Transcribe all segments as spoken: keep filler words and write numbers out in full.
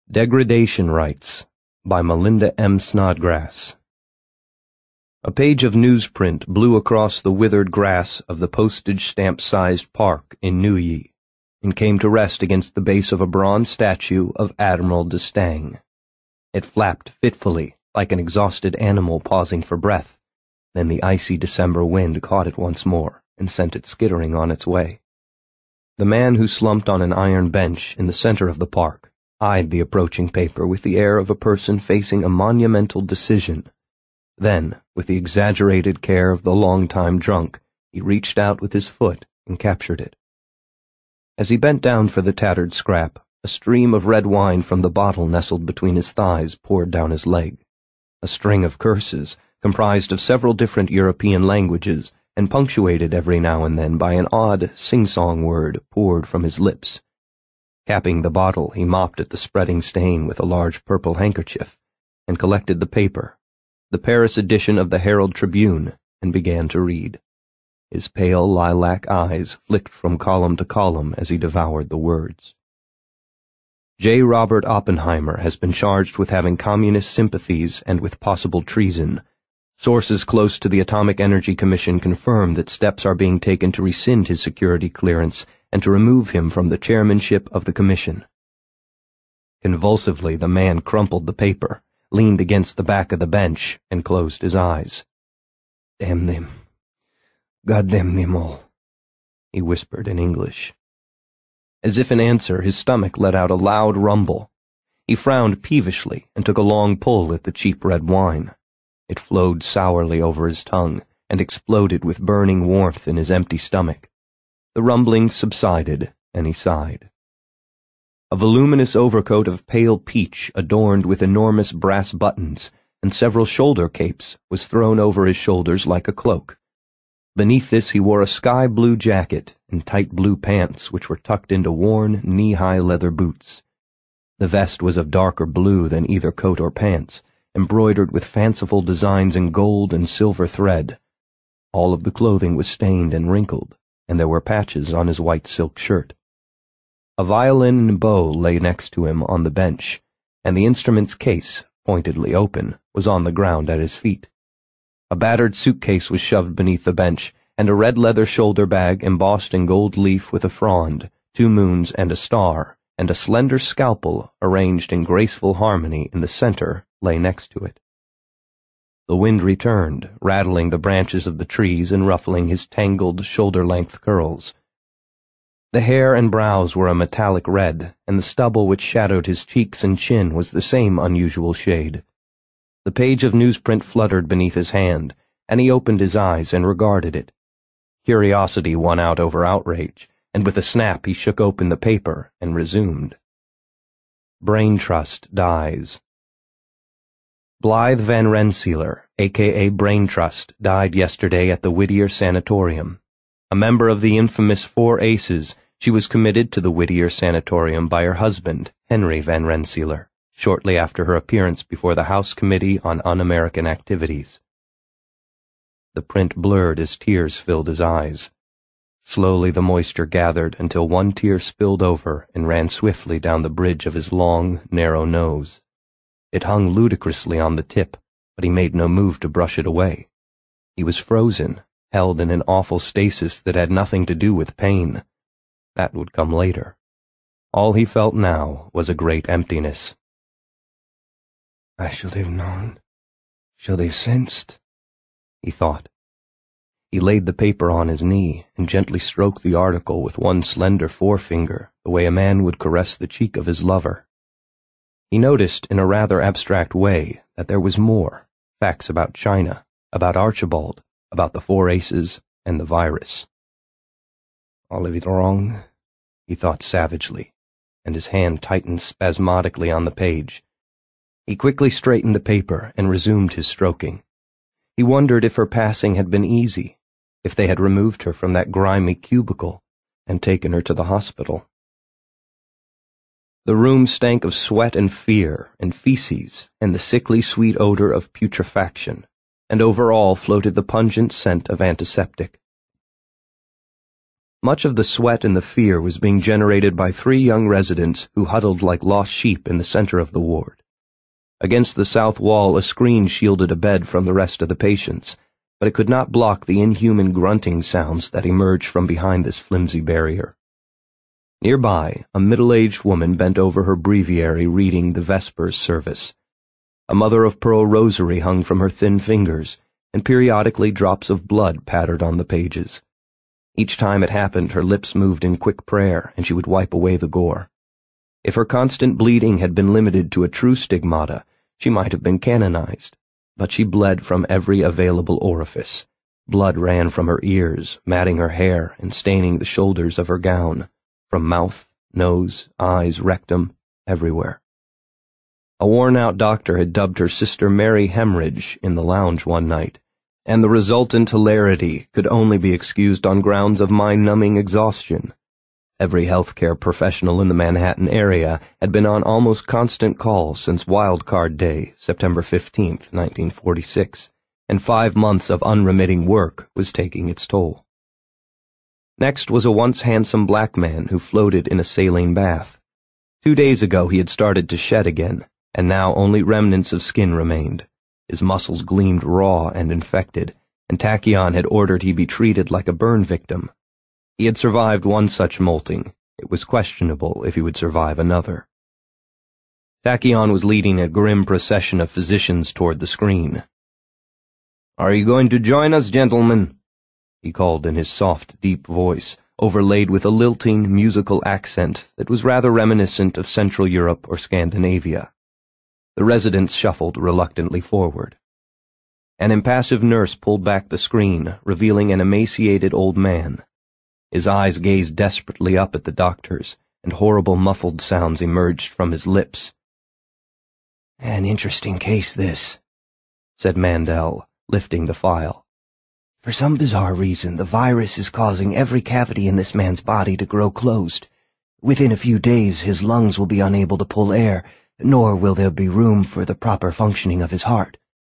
Degradation Rights by Melinda M. Snodgrass. A page of newsprint blew across the withered grass of the postage-stamp-sized park in Neuilly, and came to rest against the base of a bronze statue of Admiral d'Estaing. It flapped fitfully, like an exhausted animal pausing for breath. Then the icy December wind caught it once more and sent it skittering on its way. The man who slumped on an iron bench in the center of the park eyed the approaching paper with the air of a person facing a monumental decision. Then, with the exaggerated care of the long-time drunk, he reached out with his foot and captured it. As he bent down for the tattered scrap, a stream of red wine from the bottle nestled between his thighs poured down his leg. A string of curses, comprised of several different European languages, and punctuated every now and then by an odd sing-song word, poured from his lips. Capping the bottle, he mopped at the spreading stain with a large purple handkerchief, and collected the paper, the Paris edition of the Herald Tribune, and began to read. His pale lilac eyes flicked from column to column as he devoured the words. J. Robert Oppenheimer has been charged with having communist sympathies and with possible treason. Sources close to the Atomic Energy Commission confirm that steps are being taken to rescind his security clearance and to remove him from the chairmanship of the commission. Convulsively, the man crumpled the paper, leaned against the back of the bench, and closed his eyes. "Damn them. God damn them all," he whispered in English. As if in answer, his stomach let out a loud rumble. He frowned peevishly and took a long pull at the cheap red wine. It flowed sourly over his tongue and exploded with burning warmth in his empty stomach. The rumbling subsided, and he sighed. A voluminous overcoat of pale peach adorned with enormous brass buttons and several shoulder capes was thrown over his shoulders like a cloak. Beneath this he wore a sky-blue jacket and tight blue pants which were tucked into worn, knee-high leather boots. The vest was of darker blue than either coat or pants, embroidered with fanciful designs in gold and silver thread. All of the clothing was stained and wrinkled, and there were patches on his white silk shirt. A violin and bow lay next to him on the bench, and the instrument's case, pointedly open, was on the ground at his feet. A battered suitcase was shoved beneath the bench, and a red leather shoulder bag embossed in gold leaf with a frond, two moons and a star, and a slender scalpel arranged in graceful harmony in the center lay next to it. The wind returned, rattling the branches of the trees and ruffling his tangled, shoulder-length curls. The hair and brows were a metallic red, and the stubble which shadowed his cheeks and chin was the same unusual shade. The page of newsprint fluttered beneath his hand, and he opened his eyes and regarded it. Curiosity won out over outrage, and with a snap he shook open the paper and resumed. Brain Trust dies. Blythe Van Rensselaer, a k a. Brain Trust, died yesterday at the Whittier Sanatorium. A member of the infamous Four Aces, she was committed to the Whittier Sanatorium by her husband, Henry Van Rensselaer, shortly after her appearance before the House Committee on Un-American Activities. The print blurred as tears filled his eyes. Slowly the moisture gathered until one tear spilled over and ran swiftly down the bridge of his long, narrow nose. It hung ludicrously on the tip, but he made no move to brush it away. He was frozen, held in an awful stasis that had nothing to do with pain. That would come later. All he felt now was a great emptiness. "I should have known, should have sensed," he thought. He laid the paper on his knee and gently stroked the article with one slender forefinger, the way a man would caress the cheek of his lover. He noticed in a rather abstract way that there was more, facts about China, about Archibald, about the Four Aces, and the virus. "All of it wrong," he thought savagely, and his hand tightened spasmodically on the page. He quickly straightened the paper and resumed his stroking. He wondered if her passing had been easy, if they had removed her from that grimy cubicle and taken her to the hospital. The room stank of sweat and fear and feces and the sickly sweet odor of putrefaction, and over all floated the pungent scent of antiseptic. Much of the sweat and the fear was being generated by three young residents who huddled like lost sheep in the center of the ward. Against the south wall, a screen shielded a bed from the rest of the patients, but it could not block the inhuman grunting sounds that emerged from behind this flimsy barrier. Nearby, a middle-aged woman bent over her breviary reading the Vespers service. A mother-of-pearl rosary hung from her thin fingers, and periodically drops of blood pattered on the pages. Each time it happened, her lips moved in quick prayer, and she would wipe away the gore. If her constant bleeding had been limited to a true stigmata, she might have been canonized, but she bled from every available orifice. Blood ran from her ears, matting her hair and staining the shoulders of her gown, from mouth, nose, eyes, rectum, everywhere. A worn-out doctor had dubbed her Sister Mary Hemorrhage in the lounge one night, and the resultant hilarity could only be excused on grounds of mind-numbing exhaustion. Every healthcare professional in the Manhattan area had been on almost constant call since Wild Card Day, September fifteenth, nineteen forty-six, and five months of unremitting work was taking its toll. Next was a once handsome black man who floated in a saline bath. Two days ago he had started to shed again, and now only remnants of skin remained. His muscles gleamed raw and infected, and Tachyon had ordered he be treated like a burn victim. He had survived one such molting. It was questionable if he would survive another. Tachyon was leading a grim procession of physicians toward the screen. "Are you going to join us, gentlemen?" he called in his soft, deep voice, overlaid with a lilting, musical accent that was rather reminiscent of Central Europe or Scandinavia. The residents shuffled reluctantly forward. An impassive nurse pulled back the screen, revealing an emaciated old man. His eyes gazed desperately up at the doctors, and horrible muffled sounds emerged from his lips. "An interesting case, this," said Mandel, lifting the file. "For some bizarre reason, the virus is causing every cavity in this man's body to grow closed. Within a few days, his lungs will be unable to pull air, nor will there be room for the proper functioning of his heart."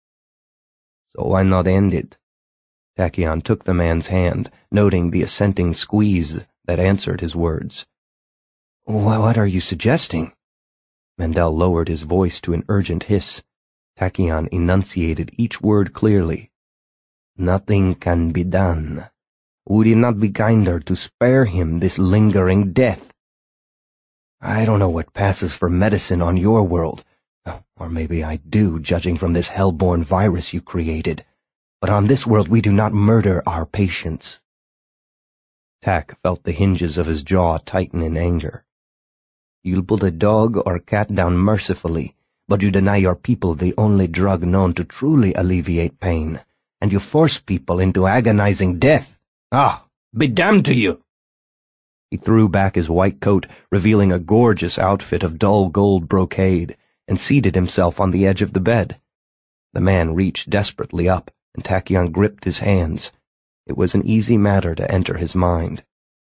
"So why not end it?" Tachyon took the man's hand, noting the assenting squeeze that answered his words. "What are you suggesting?" Mandel lowered his voice to an urgent hiss. Tachyon enunciated each word clearly. "Nothing can be done. Would it not be kinder to spare him this lingering death?" "I don't know what passes for medicine on your world, or maybe I do, judging from this hell-born virus you created, but on this world we do not murder our patients." Tack felt the hinges of his jaw tighten in anger. "You'll put a dog or cat down mercifully, but you deny your people the only drug known to truly alleviate pain, and you force people into agonizing death. Ah, be damned to you!" He threw back his white coat, revealing a gorgeous outfit of dull gold brocade, and seated himself on the edge of the bed. The man reached desperately up, and Tachyon gripped his hands. It was an easy matter to enter his mind.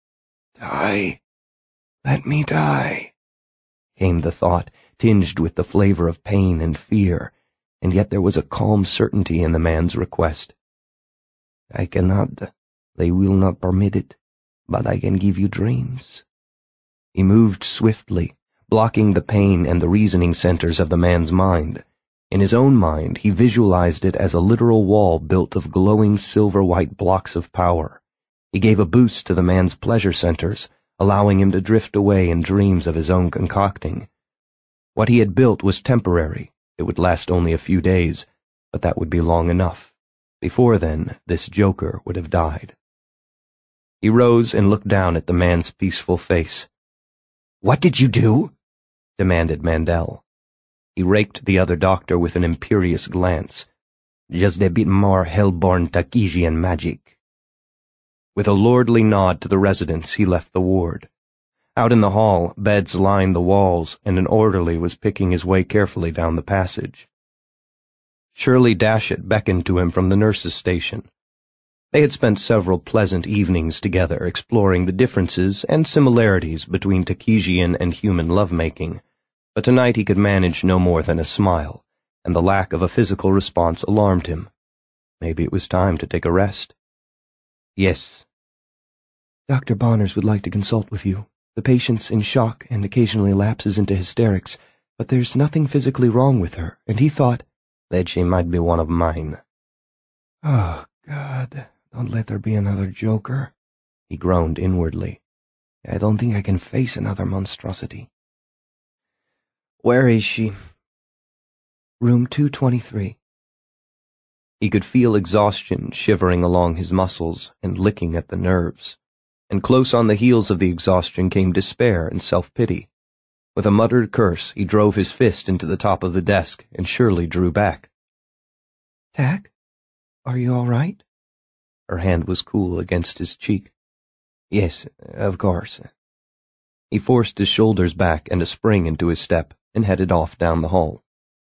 "Die. Let me die," came the thought, tinged with the flavor of pain and fear, and yet there was a calm certainty in the man's request. "I cannot. They will not permit it. But I can give you dreams." He moved swiftly, blocking the pain and the reasoning centers of the man's mind. In his own mind, he visualized it as a literal wall built of glowing silver-white blocks of power. He gave a boost to the man's pleasure centers, allowing him to drift away in dreams of his own concocting. What he had built was temporary. It would last only a few days, but that would be long enough. Before then, this joker would have died. He rose and looked down at the man's peaceful face. "What did you do?" demanded Mandel. He raked the other doctor with an imperious glance. "Just a bit more hell-born Takhizian magic." With a lordly nod to the residents, he left the ward. Out in the hall, beds lined the walls, and an orderly was picking his way carefully down the passage. Shirley Dashett beckoned to him from the nurse's station. They had spent several pleasant evenings together exploring the differences and similarities between Takhizian and human lovemaking, but tonight he could manage no more than a smile, and the lack of a physical response alarmed him. Maybe it was time to take a rest. "Yes." Doctor Bonners would like to consult with you. The patient's in shock and occasionally lapses into hysterics, but there's nothing physically wrong with her, and he thought that she might be one of mine. Oh, God, don't let there be another joker, he groaned inwardly. I don't think I can face another monstrosity. Where is she? Room two twenty-three. He could feel exhaustion shivering along his muscles and licking at the nerves, and close on the heels of the exhaustion came despair and self-pity. With a muttered curse, he drove his fist into the top of the desk and surely drew back. Tack, are you all right? Her hand was cool against his cheek. Yes, of course. He forced his shoulders back and a spring into his step and headed off down the hall.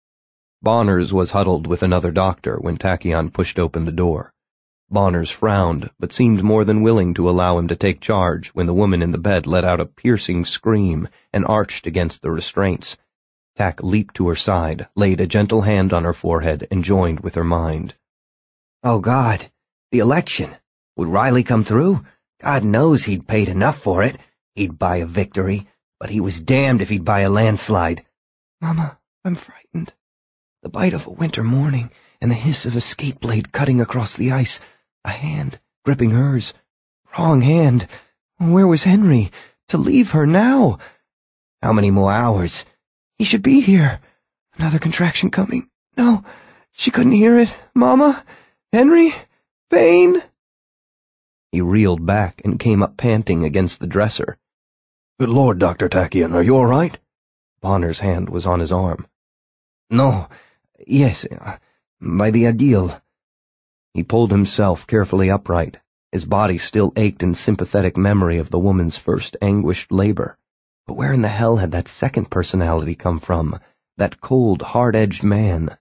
Bonners was huddled with another doctor when Tachyon pushed open the door. Bonners frowned, but seemed more than willing to allow him to take charge when the woman in the bed let out a piercing scream and arched against the restraints. Tack leaped to her side, laid a gentle hand on her forehead, and joined with her mind. Oh, God, the election. Would Riley come through? God knows he'd paid enough for it. He'd buy a victory, but he was damned if he'd buy a landslide. Mama, I'm frightened. The bite of a winter morning, and the hiss of a skate blade cutting across the ice. A hand gripping hers. Wrong hand. Where was Henry? To leave her now? How many more hours? He should be here. Another contraction coming. No, she couldn't hear it. Mama? Henry? Pain? He reeled back and came up panting against the dresser. Good Lord, Doctor Tachyon, are you all right? Bonner's hand was on his arm. No, yes, uh, by the ideal. He pulled himself carefully upright. His body still ached in sympathetic memory of the woman's first anguished labor. But where in the hell had that second personality come from? That cold, hard-edged man?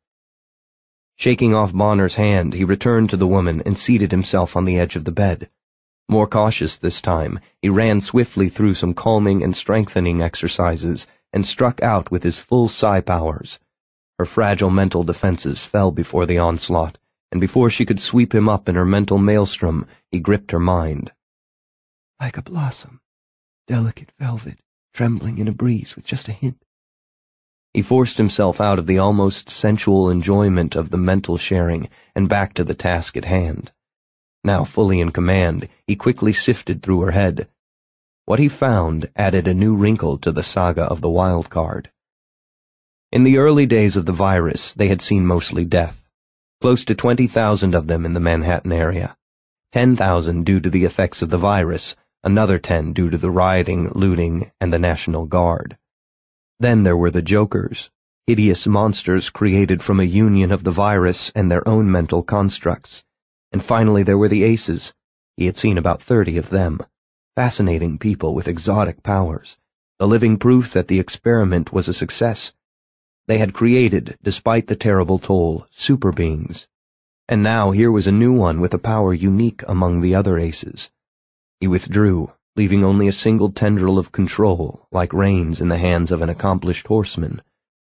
Shaking off Bonner's hand, he returned to the woman and seated himself on the edge of the bed. More cautious this time, he ran swiftly through some calming and strengthening exercises and struck out with his full psi powers. Her fragile mental defenses fell before the onslaught, and before she could sweep him up in her mental maelstrom, he gripped her mind. Like a blossom, delicate velvet, trembling in a breeze with just a hint. He forced himself out of the almost sensual enjoyment of the mental sharing and back to the task at hand. Now fully in command, he quickly sifted through her head. What he found added a new wrinkle to the saga of the wild card. In the early days of the virus, they had seen mostly death. Close to twenty thousand of them in the Manhattan area. ten thousand due to the effects of the virus, another ten due to the rioting, looting, and the National Guard. Then there were the jokers, hideous monsters created from a union of the virus and their own mental constructs. And finally there were the aces. He had seen about thirty of them. Fascinating people with exotic powers. The living proof that the experiment was a success. They had created, despite the terrible toll, super beings. And now here was a new one with a power unique among the other aces. He withdrew, leaving only a single tendril of control, like reins in the hands of an accomplished horseman.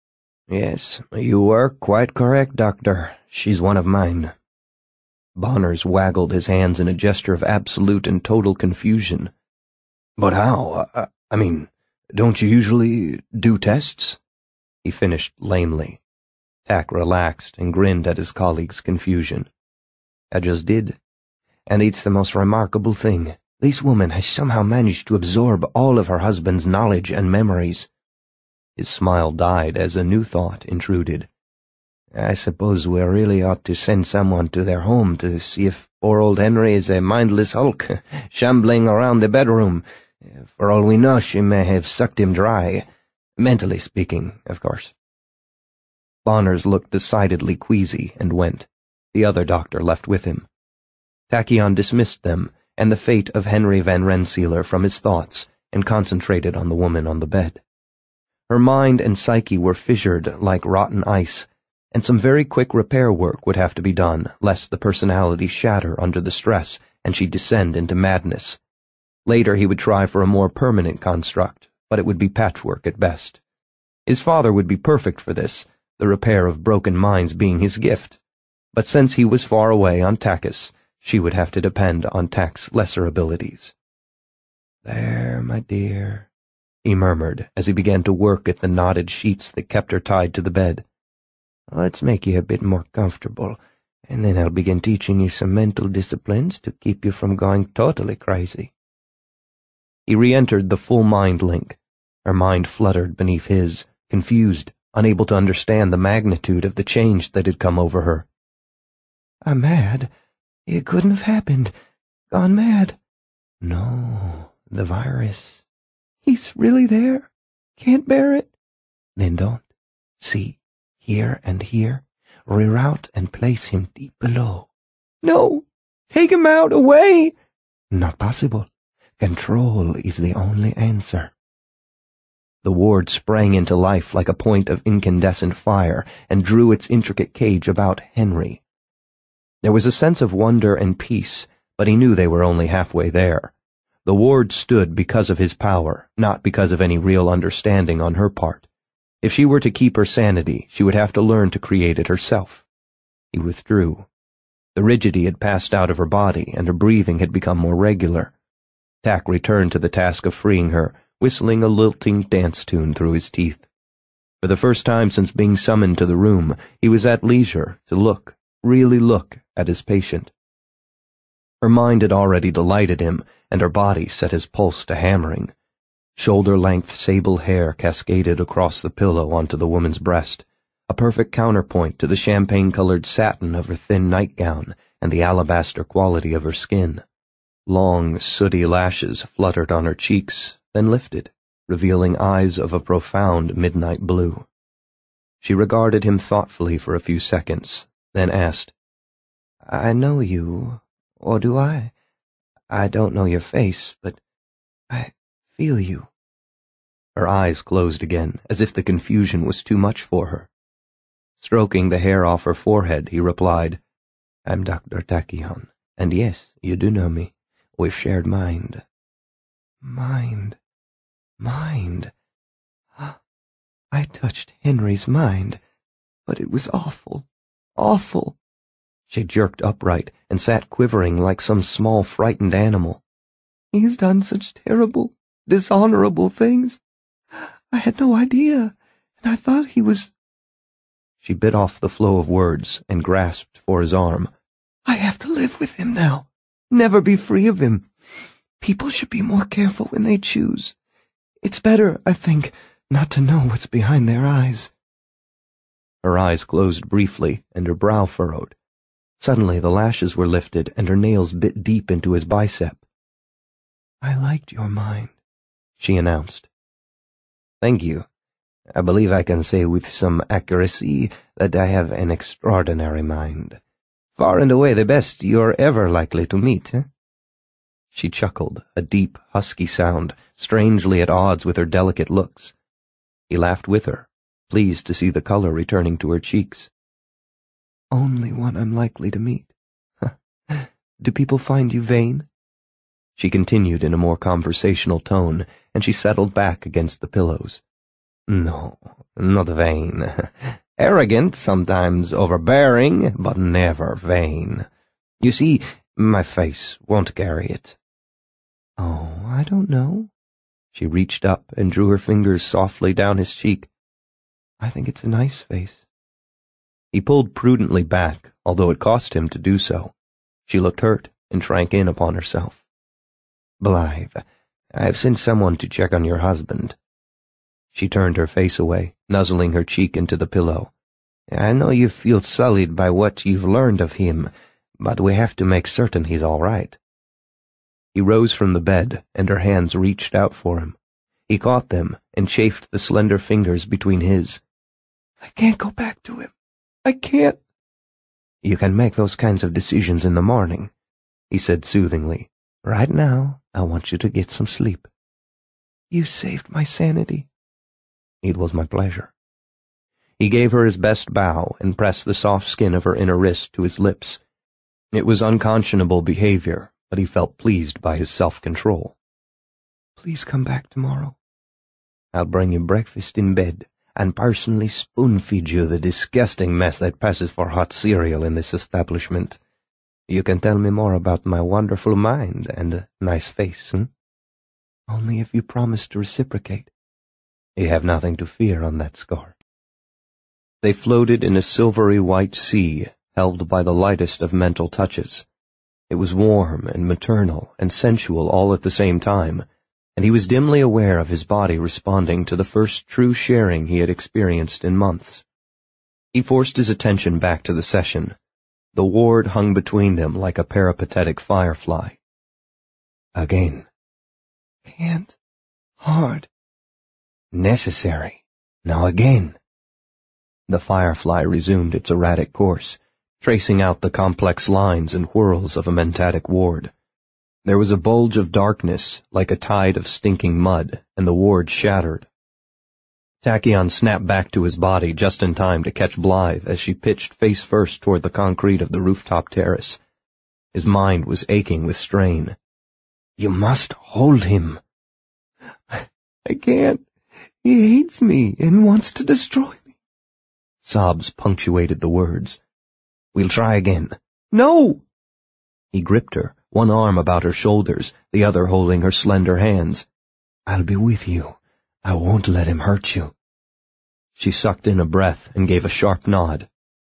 Yes, you were quite correct, Doctor. She's one of mine. Bonners waggled his hands in a gesture of absolute and total confusion. But how? I, I mean, don't you usually do tests? He finished lamely. Tack relaxed and grinned at his colleague's confusion. I just did. And it's the most remarkable thing. This woman has somehow managed to absorb all of her husband's knowledge and memories. His smile died as a new thought intruded. I suppose we really ought to send someone to their home to see if poor old Henry is a mindless hulk, shambling around the bedroom. For all we know, she may have sucked him dry. Mentally speaking, of course. Bonners looked decidedly queasy and went. The other doctor left with him. Tachyon dismissed them and the fate of Henry Van Rensselaer from his thoughts and concentrated on the woman on the bed. Her mind and psyche were fissured like rotten ice, and some very quick repair work would have to be done lest the personality shatter under the stress and she descend into madness. Later he would try for a more permanent construct, but it would be patchwork at best. His father would be perfect for this, the repair of broken minds being his gift. But since he was far away on Takis, she would have to depend on Tack's lesser abilities. "There, my dear," he murmured as he began to work at the knotted sheets that kept her tied to the bed. "Let's make you a bit more comfortable, and then I'll begin teaching you some mental disciplines to keep you from going totally crazy." He re-entered the full mind link. Her mind fluttered beneath his, confused, unable to understand the magnitude of the change that had come over her. "I'm mad. It couldn't have happened. Gone mad." "No, the virus." "He's really there? Can't bear it?" "Then don't. See, here and here. Reroute and place him deep below." "No! Take him out, away!" "Not possible. Control is the only answer." The ward sprang into life like a point of incandescent fire and drew its intricate cage about Henry. There was a sense of wonder and peace, but he knew they were only halfway there. The ward stood because of his power, not because of any real understanding on her part. If she were to keep her sanity, she would have to learn to create it herself. He withdrew. The rigidity had passed out of her body, and her breathing had become more regular. Tack returned to the task of freeing her, whistling a lilting dance tune through his teeth. For the first time since being summoned to the room, he was at leisure to look, really look, at his patient. Her mind had already delighted him, and her body set his pulse to hammering. Shoulder-length sable hair cascaded across the pillow onto the woman's breast, a perfect counterpoint to the champagne-colored satin of her thin nightgown and the alabaster quality of her skin. Long, sooty lashes fluttered on her cheeks, then lifted, revealing eyes of a profound midnight blue. She regarded him thoughtfully for a few seconds, then asked, "I know you, or do I? I don't know your face, but I feel you." Her eyes closed again, as if the confusion was too much for her. Stroking the hair off her forehead, he replied, "I'm Doctor Tachyon, and yes, you do know me. We've shared mind." Mind. Mind. I touched Henry's mind, but it was awful, awful. She jerked upright and sat quivering like some small frightened animal. He's done such terrible, dishonorable things. I had no idea, and I thought he was... She bit off the flow of words and grasped for his arm. I have to live with him now, never be free of him. People should be more careful when they choose. It's better, I think, not to know what's behind their eyes. Her eyes closed briefly, and her brow furrowed. Suddenly the lashes were lifted, and her nails bit deep into his bicep. I liked your mind, she announced. Thank you. I believe I can say with some accuracy that I have an extraordinary mind. Far and away the best you're ever likely to meet, eh? She chuckled, a deep, husky sound, strangely at odds with her delicate looks. He laughed with her, pleased to see the color returning to her cheeks. Only one I'm likely to meet. Do people find you vain? She continued in a more conversational tone, and she settled back against the pillows. No, not vain. Arrogant, sometimes overbearing, but never vain. You see, my face won't carry it. Oh, I don't know. She reached up and drew her fingers softly down his cheek. I think it's a nice face. He pulled prudently back, although it cost him to do so. She looked hurt and shrank in upon herself. Blythe, I've sent someone to check on your husband. She turned her face away, nuzzling her cheek into the pillow. I know you feel sullied by what you've learned of him, but we have to make certain he's all right. He rose from the bed, and her hands reached out for him. He caught them and chafed the slender fingers between his. I can't go back to him. I can't. You can make those kinds of decisions in the morning, he said soothingly. Right now, I want you to get some sleep. You saved my sanity. It was my pleasure. He gave her his best bow and pressed the soft skin of her inner wrist to his lips. It was unconscionable behavior, but he felt pleased by his self-control. Please come back tomorrow. I'll bring you breakfast in bed, and personally spoon-feed you the disgusting mess that passes for hot cereal in this establishment. You can tell me more about my wonderful mind and nice face, hmm? Only if you promise to reciprocate. You have nothing to fear on that score. They floated in a silvery white sea, held by the lightest of mental touches. It was warm and maternal and sensual all at the same time, and he was dimly aware of his body responding to the first true sharing he had experienced in months. He forced his attention back to the session. The ward hung between them like a peripatetic firefly. Again. Can't. Hard. Necessary. Now again. The firefly resumed its erratic course, tracing out the complex lines and whirls of a mentatic ward. There was a bulge of darkness, like a tide of stinking mud, and the ward shattered. Tachyon snapped back to his body just in time to catch Blythe as she pitched face first toward the concrete of the rooftop terrace. His mind was aching with strain. You must hold him. I can't. He hates me and wants to destroy me. Sobs punctuated the words. We'll try again. No! He gripped her, one arm about her shoulders, the other holding her slender hands. I'll be with you. I won't let him hurt you. She sucked in a breath and gave a sharp nod.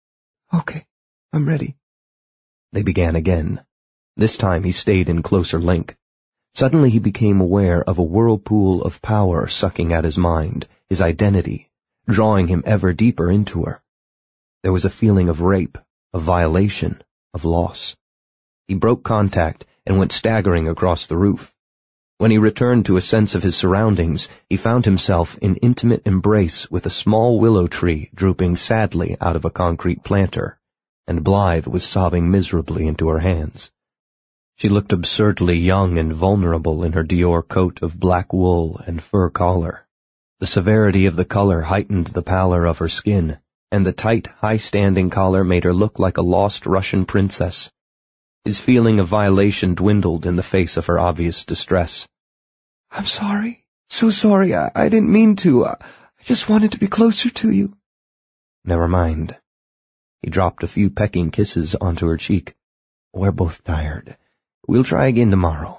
Okay, I'm ready. They began again. This time he stayed in closer link. Suddenly he became aware of a whirlpool of power sucking at his mind, his identity, drawing him ever deeper into her. There was a feeling of rape, of violation, of loss. He broke contact and went staggering across the roof. When he returned to a sense of his surroundings, he found himself in intimate embrace with a small willow tree drooping sadly out of a concrete planter, and Blythe was sobbing miserably into her hands. She looked absurdly young and vulnerable in her Dior coat of black wool and fur collar. The severity of the color heightened the pallor of her skin, and the tight, high-standing collar made her look like a lost Russian princess. His feeling of violation dwindled in the face of her obvious distress. I'm sorry. So sorry. I, I didn't mean to. I, I just wanted to be closer to you. Never mind. He dropped a few pecking kisses onto her cheek. We're both tired. We'll try again tomorrow.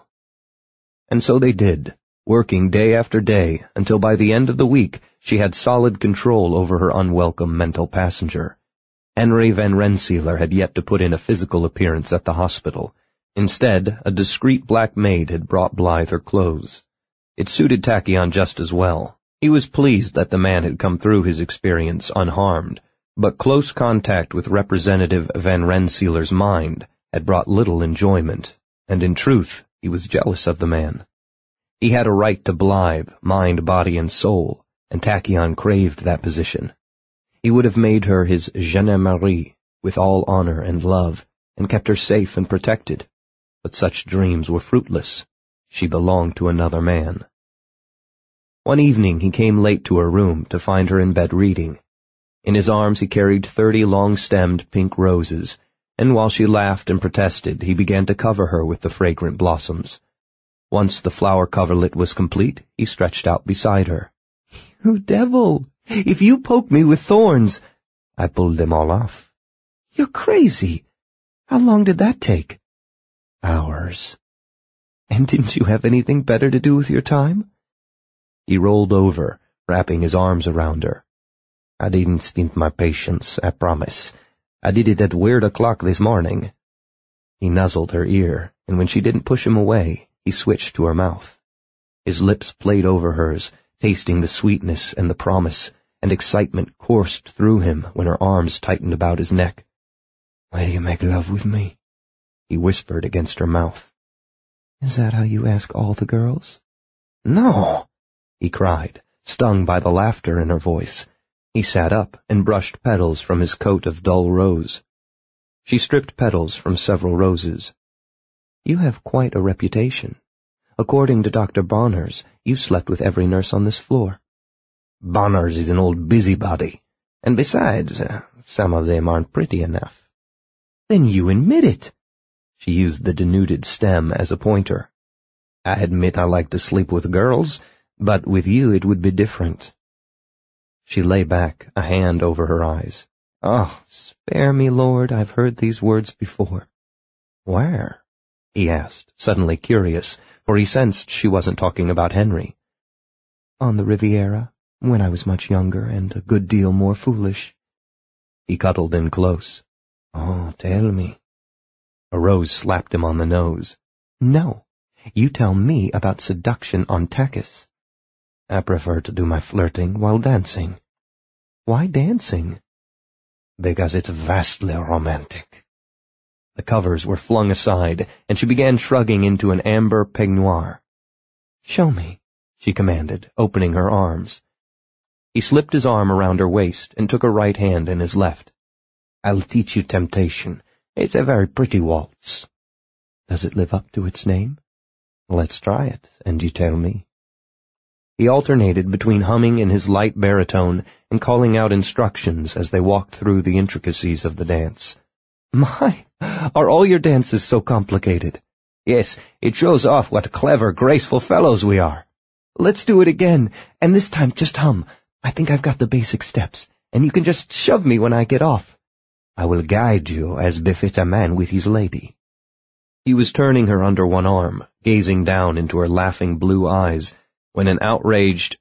And so they did, working day after day, until by the end of the week she had solid control over her unwelcome mental passenger. Henry Van Rensselaer had yet to put in a physical appearance at the hospital. Instead, a discreet black maid had brought Blythe her clothes. It suited Tachyon just as well. He was pleased that the man had come through his experience unharmed, but close contact with Representative Van Rensselaer's mind had brought little enjoyment, and in truth, he was jealous of the man. He had a right to Blythe, mind, body, and soul, and Tachyon craved that position. He would have made her his jeune Marie, with all honor and love, and kept her safe and protected. But such dreams were fruitless. She belonged to another man. One evening he came late to her room to find her in bed reading. In his arms he carried thirty long-stemmed pink roses, and while she laughed and protested, he began to cover her with the fragrant blossoms. Once the flower coverlet was complete, he stretched out beside her. You devil! If you poke me with thorns— I pulled them all off. You're crazy. How long did that take? Hours. And didn't you have anything better to do with your time? He rolled over, wrapping his arms around her. I didn't stint my patience, I promise. I did it at weird o'clock this morning. He nuzzled her ear, and when she didn't push him away, he switched to her mouth. His lips played over hers, tasting the sweetness and the promise, and excitement coursed through him when her arms tightened about his neck. Will you make love with me? He whispered against her mouth. Is that how you ask all the girls? No, he cried, stung by the laughter in her voice. He sat up and brushed petals from his coat of dull rose. She stripped petals from several roses. You have quite a reputation. According to Doctor Bonners, you've slept with every nurse on this floor. Bonners is an old busybody, and besides, uh, some of them aren't pretty enough. Then you admit it. She used the denuded stem as a pointer. I admit I like to sleep with girls, but with you it would be different. She lay back, a hand over her eyes. Oh, spare me, Lord, I've heard these words before. Where? he asked, suddenly curious, for he sensed she wasn't talking about Henry. On the Riviera, when I was much younger and a good deal more foolish. He cuddled in close. Oh, tell me. A rose slapped him on the nose. No, you tell me about seduction on Takis. I prefer to do my flirting while dancing. Why dancing? Because it's vastly romantic. The covers were flung aside, and she began shrugging into an amber peignoir. Show me, she commanded, opening her arms. He slipped his arm around her waist and took her right hand in his left. I'll teach you temptation. It's a very pretty waltz. Does it live up to its name? Let's try it, and you tell me. He alternated between humming in his light baritone and calling out instructions as they walked through the intricacies of the dance. My, are all your dances so complicated? Yes, it shows off what clever, graceful fellows we are. Let's do it again, and this time just hum. I think I've got the basic steps, and you can just shove me when I get off. I will guide you as befits a man with his lady. He was turning her under one arm, gazing down into her laughing blue eyes, when an outraged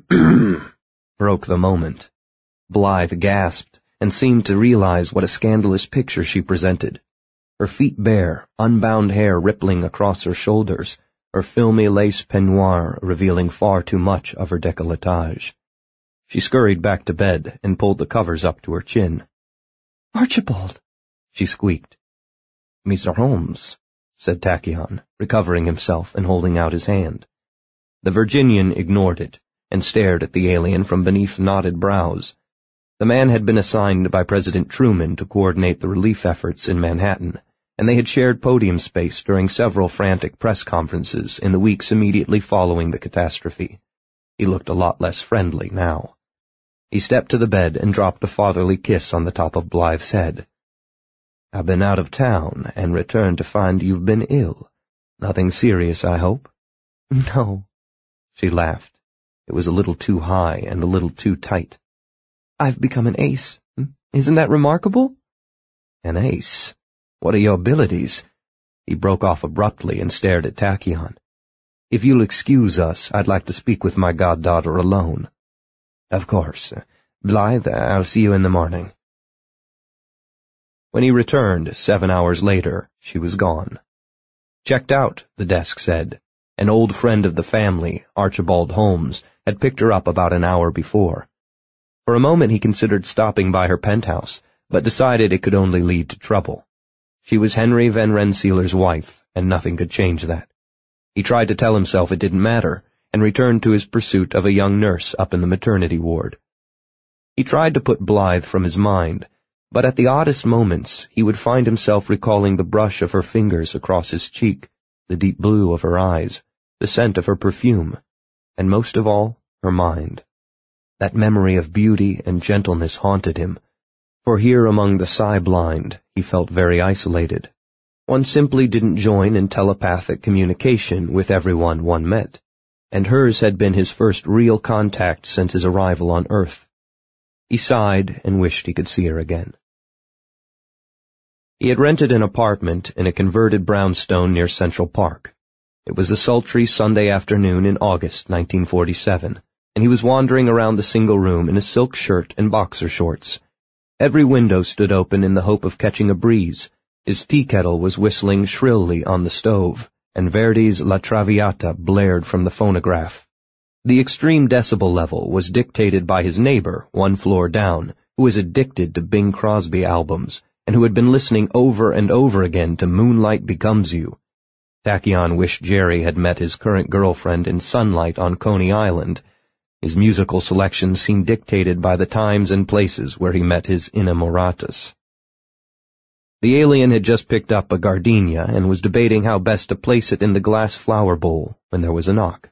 broke the moment. Blythe gasped and seemed to realize what a scandalous picture she presented. Her feet bare, unbound hair rippling across her shoulders, her filmy lace peignoir revealing far too much of her décolletage. She scurried back to bed and pulled the covers up to her chin. Archibald, she squeaked. Mister Holmes, said Tachyon, recovering himself and holding out his hand. The Virginian ignored it and stared at the alien from beneath knotted brows. The man had been assigned by President Truman to coordinate the relief efforts in Manhattan, and they had shared podium space during several frantic press conferences in the weeks immediately following the catastrophe. He looked a lot less friendly now. He stepped to the bed and dropped a fatherly kiss on the top of Blythe's head. I've been out of town and returned to find you've been ill. Nothing serious, I hope? No. She laughed. It was a little too high and a little too tight. I've become an ace. Isn't that remarkable? An ace? What are your abilities? He broke off abruptly and stared at Tachyon. If you'll excuse us, I'd like to speak with my goddaughter alone. Of course. Blythe, I'll see you in the morning. When he returned, seven hours later, she was gone. Checked out, the desk said. An old friend of the family, Archibald Holmes, had picked her up about an hour before. For a moment he considered stopping by her penthouse, but decided it could only lead to trouble. She was Henry Van Rensselaer's wife, and nothing could change that. He tried to tell himself it didn't matter, and returned to his pursuit of a young nurse up in the maternity ward. He tried to put Blythe from his mind, but at the oddest moments he would find himself recalling the brush of her fingers across his cheek, the deep blue of her eyes, the scent of her perfume, and most of all, her mind. That memory of beauty and gentleness haunted him, for here among the psi-blind he felt very isolated. One simply didn't join in telepathic communication with everyone one met, and hers had been his first real contact since his arrival on Earth. He sighed and wished he could see her again. He had rented an apartment in a converted brownstone near Central Park. It was a sultry Sunday afternoon in August nineteen forty-seven, and he was wandering around the single room in a silk shirt and boxer shorts. Every window stood open in the hope of catching a breeze. His tea kettle was whistling shrilly on the stove, and Verdi's La Traviata blared from the phonograph. The extreme decibel level was dictated by his neighbor, one floor down, who was addicted to Bing Crosby albums, and who had been listening over and over again to Moonlight Becomes You. Tachyon wished Jerry had met his current girlfriend in sunlight on Coney Island. His musical selection seemed dictated by the times and places where he met his inamoratas. The alien had just picked up a gardenia and was debating how best to place it in the glass flower bowl when there was a knock.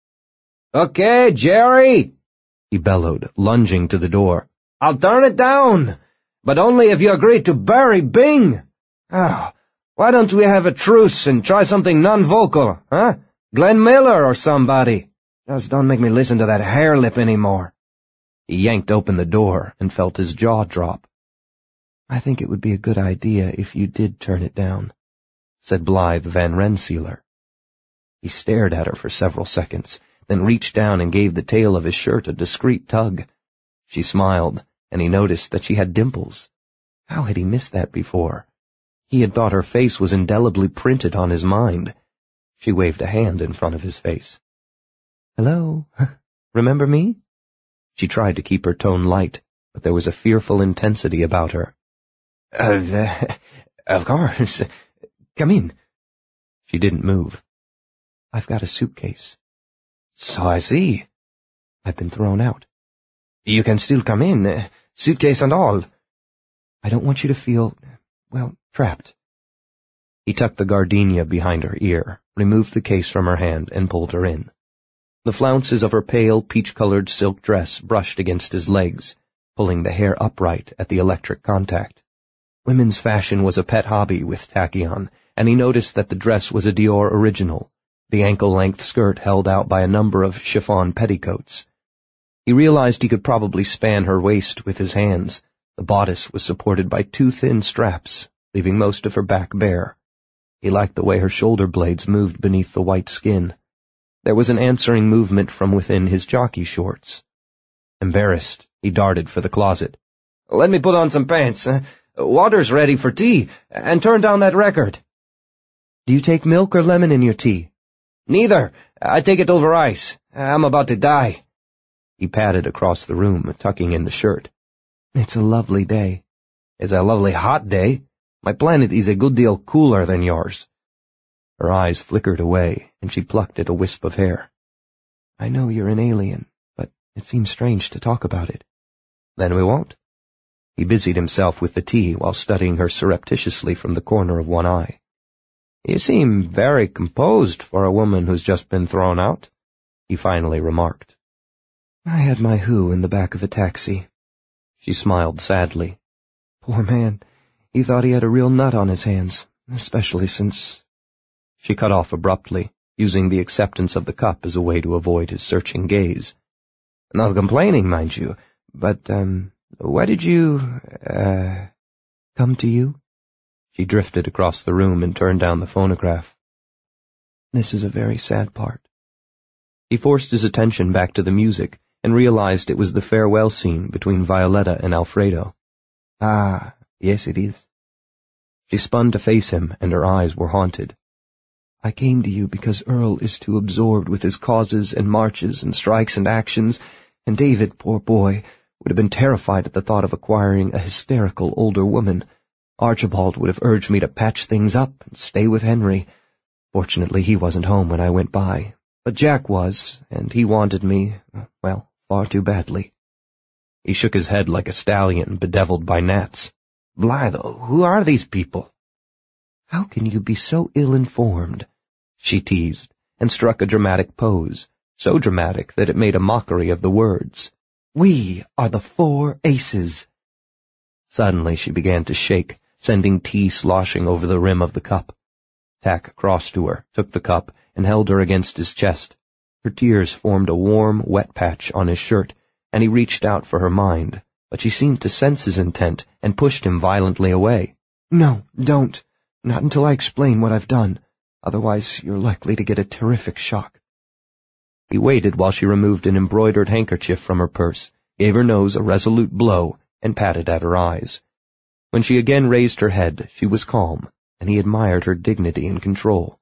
"Okay, Jerry," he bellowed, lunging to the door. "I'll turn it down, but only if you agree to bury Bing. Oh, why don't we have a truce and try something non-vocal, huh? Glenn Miller or somebody. Just don't make me listen to that hair lip anymore." He yanked open the door and felt his jaw drop. I think it would be a good idea if you did turn it down, said Blythe Van Rensselaer. He stared at her for several seconds, then reached down and gave the tail of his shirt a discreet tug. She smiled, and he noticed that she had dimples. How had he missed that before? He had thought her face was indelibly printed on his mind. She waved a hand in front of his face. "Hello, remember me?" She tried to keep her tone light, but there was a fearful intensity about her. Of, uh, of course. Come in." She didn't move. "I've got a suitcase." "So I see." "I've been thrown out." "You can still come in, uh, suitcase and all." "I don't want you to feel, well, trapped." He tucked the gardenia behind her ear, removed the case from her hand, and pulled her in. The flounces of her pale, peach-colored silk dress brushed against his legs, pulling the hair upright at the electric contact. Women's fashion was a pet hobby with Tachyon, and he noticed that the dress was a Dior original, the ankle-length skirt held out by a number of chiffon petticoats. He realized he could probably span her waist with his hands. The bodice was supported by two thin straps, leaving most of her back bare. He liked the way her shoulder blades moved beneath the white skin. There was an answering movement from within his jockey shorts. Embarrassed, he darted for the closet. "Let me put on some pants. Uh, water's ready for tea, and turn down that record." "Do you take milk or lemon in your tea?" "Neither. I take it over ice. I'm about to die." He padded across the room, tucking in the shirt. "It's a lovely day." "It's a lovely hot day. My planet is a good deal cooler than yours." Her eyes flickered away, and she plucked at a wisp of hair. "I know you're an alien, but it seems strange to talk about it." "Then we won't." He busied himself with the tea while studying her surreptitiously from the corner of one eye. "You seem very composed for a woman who's just been thrown out," he finally remarked. "I had my who in the back of a taxi." She smiled sadly. "Poor man, he thought he had a real nut on his hands, especially since—" She cut off abruptly, using the acceptance of the cup as a way to avoid his searching gaze. "Not complaining, mind you, but, um, why did you, uh, come to you?" She drifted across the room and turned down the phonograph. "This is a very sad part." He forced his attention back to the music and realized it was the farewell scene between Violetta and Alfredo. "Ah, yes it is." She spun to face him, and her eyes were haunted. "I came to you because Earl is too absorbed with his causes and marches and strikes and actions, and David, poor boy, would have been terrified at the thought of acquiring a hysterical older woman. Archibald would have urged me to patch things up and stay with Henry. Fortunately, he wasn't home when I went by, but Jack was, and he wanted me, well, far too badly." He shook his head like a stallion bedeviled by gnats. "Blythe, who are these people?" "How can you be so ill-informed?" she teased, and struck a dramatic pose, so dramatic that it made a mockery of the words. "We are the Four Aces." Suddenly she began to shake, sending tea sloshing over the rim of the cup. Tack crossed to her, took the cup, and held her against his chest. Her tears formed a warm, wet patch on his shirt, and he reached out for her mind, but she seemed to sense his intent and pushed him violently away. "No, don't. Not until I explain what I've done. Otherwise, you're likely to get a terrific shock." He waited while she removed an embroidered handkerchief from her purse, gave her nose a resolute blow, and patted at her eyes. When she again raised her head, she was calm, and he admired her dignity and control.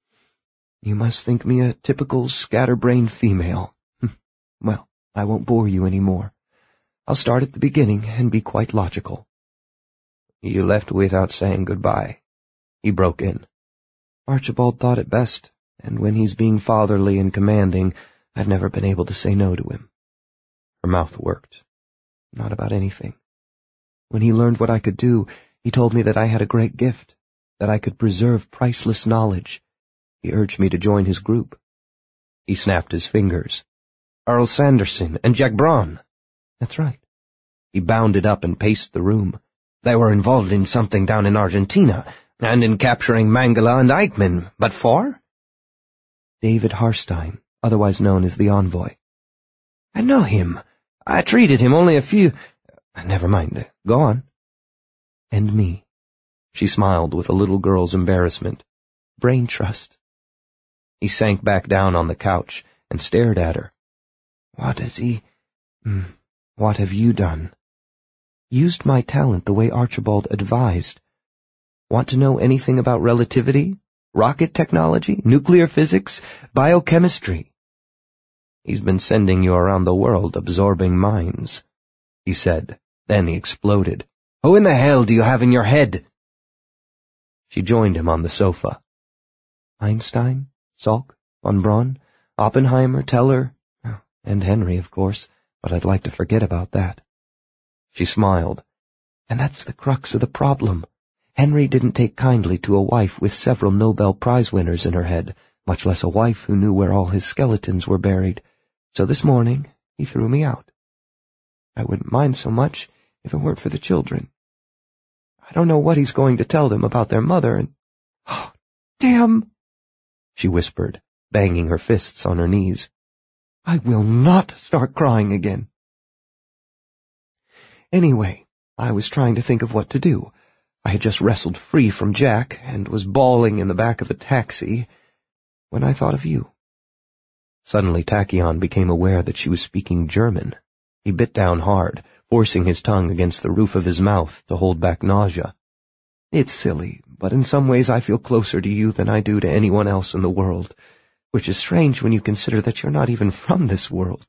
"You must think me a typical scatterbrained female. Well, I won't bore you any more. I'll start at the beginning and be quite logical." "You left without saying goodbye," he broke in. "Archibald thought it best, and when he's being fatherly and commanding, I've never been able to say no to him." Her mouth worked. "Not about anything. When he learned what I could do, he told me that I had a great gift, that I could preserve priceless knowledge. He urged me to join his group." He snapped his fingers. "Earl Sanderson and Jack Braun." "That's right." He bounded up and paced the room. "They were involved in something down in Argentina, and in capturing Mangala and Eichmann, but for?" "David Harstein, otherwise known as the Envoy." "I know him. I treated him only a few— Never mind. Go on." "And me." She smiled with a little girl's embarrassment. brain trust." He sank back down on the couch and stared at her. "What has he... what have you done?" "Used my talent the way Archibald advised. Want to know anything about relativity, rocket technology, nuclear physics, biochemistry?" "He's been sending you around the world absorbing minds," he said. Then he exploded. "Who in the hell do you have in your head?" She joined him on the sofa. "Einstein, Salk, von Braun, Oppenheimer, Teller, and Henry, of course, but I'd like to forget about that." She smiled. "And that's the crux of the problem. Henry didn't take kindly to a wife with several Nobel Prize winners in her head, much less a wife who knew where all his skeletons were buried. So this morning, he threw me out. I wouldn't mind so much if it weren't for the children. I don't know what he's going to tell them about their mother, and... oh, damn!" she whispered, banging her fists on her knees. "I will not start crying again." Anyway, I was trying to think of what to do. I had just wrestled free from Jack and was bawling in the back of a taxi when I thought of you. Suddenly Tachyon became aware that she was speaking German. He bit down hard, forcing his tongue against the roof of his mouth to hold back nausea. "It's silly, but in some ways I feel closer to you than I do to anyone else in the world, which is strange when you consider that you're not even from this world."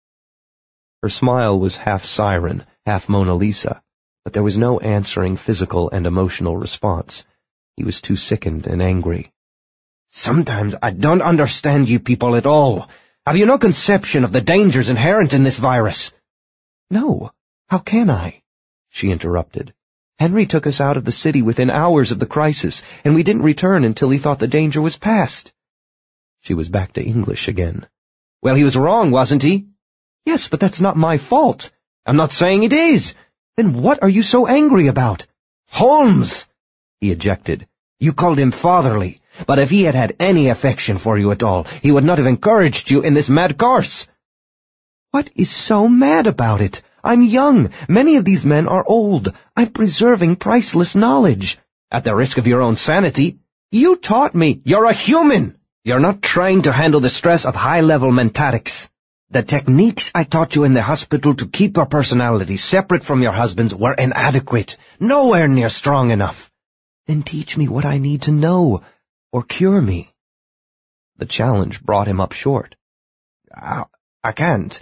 Her smile was half siren, half Mona Lisa, but there was no answering physical and emotional response. He was too sickened and angry. "Sometimes I don't understand you people at all. Have you no conception of the dangers inherent in this virus?" "No, how can I?" she interrupted. "Henry took us out of the city within hours of the crisis, and we didn't return until he thought the danger was past." She was back to English again. "Well, he was wrong, wasn't he?" "Yes, but that's not my fault." "I'm not saying it is." "Then what are you so angry about?" "Holmes!" he ejected. "You called him fatherly, but if he had had any affection for you at all, he would not have encouraged you in this mad course." "What is so mad about it? I'm young. Many of these men are old. I'm preserving priceless knowledge." "At the risk of your own sanity." "You taught me." "You're a human. You're not trying to handle the stress of high-level mentatics. The techniques I taught you in the hospital to keep your personality separate from your husband's were inadequate, nowhere near strong enough." "Then teach me what I need to know, or cure me." The challenge brought him up short. I, I can't.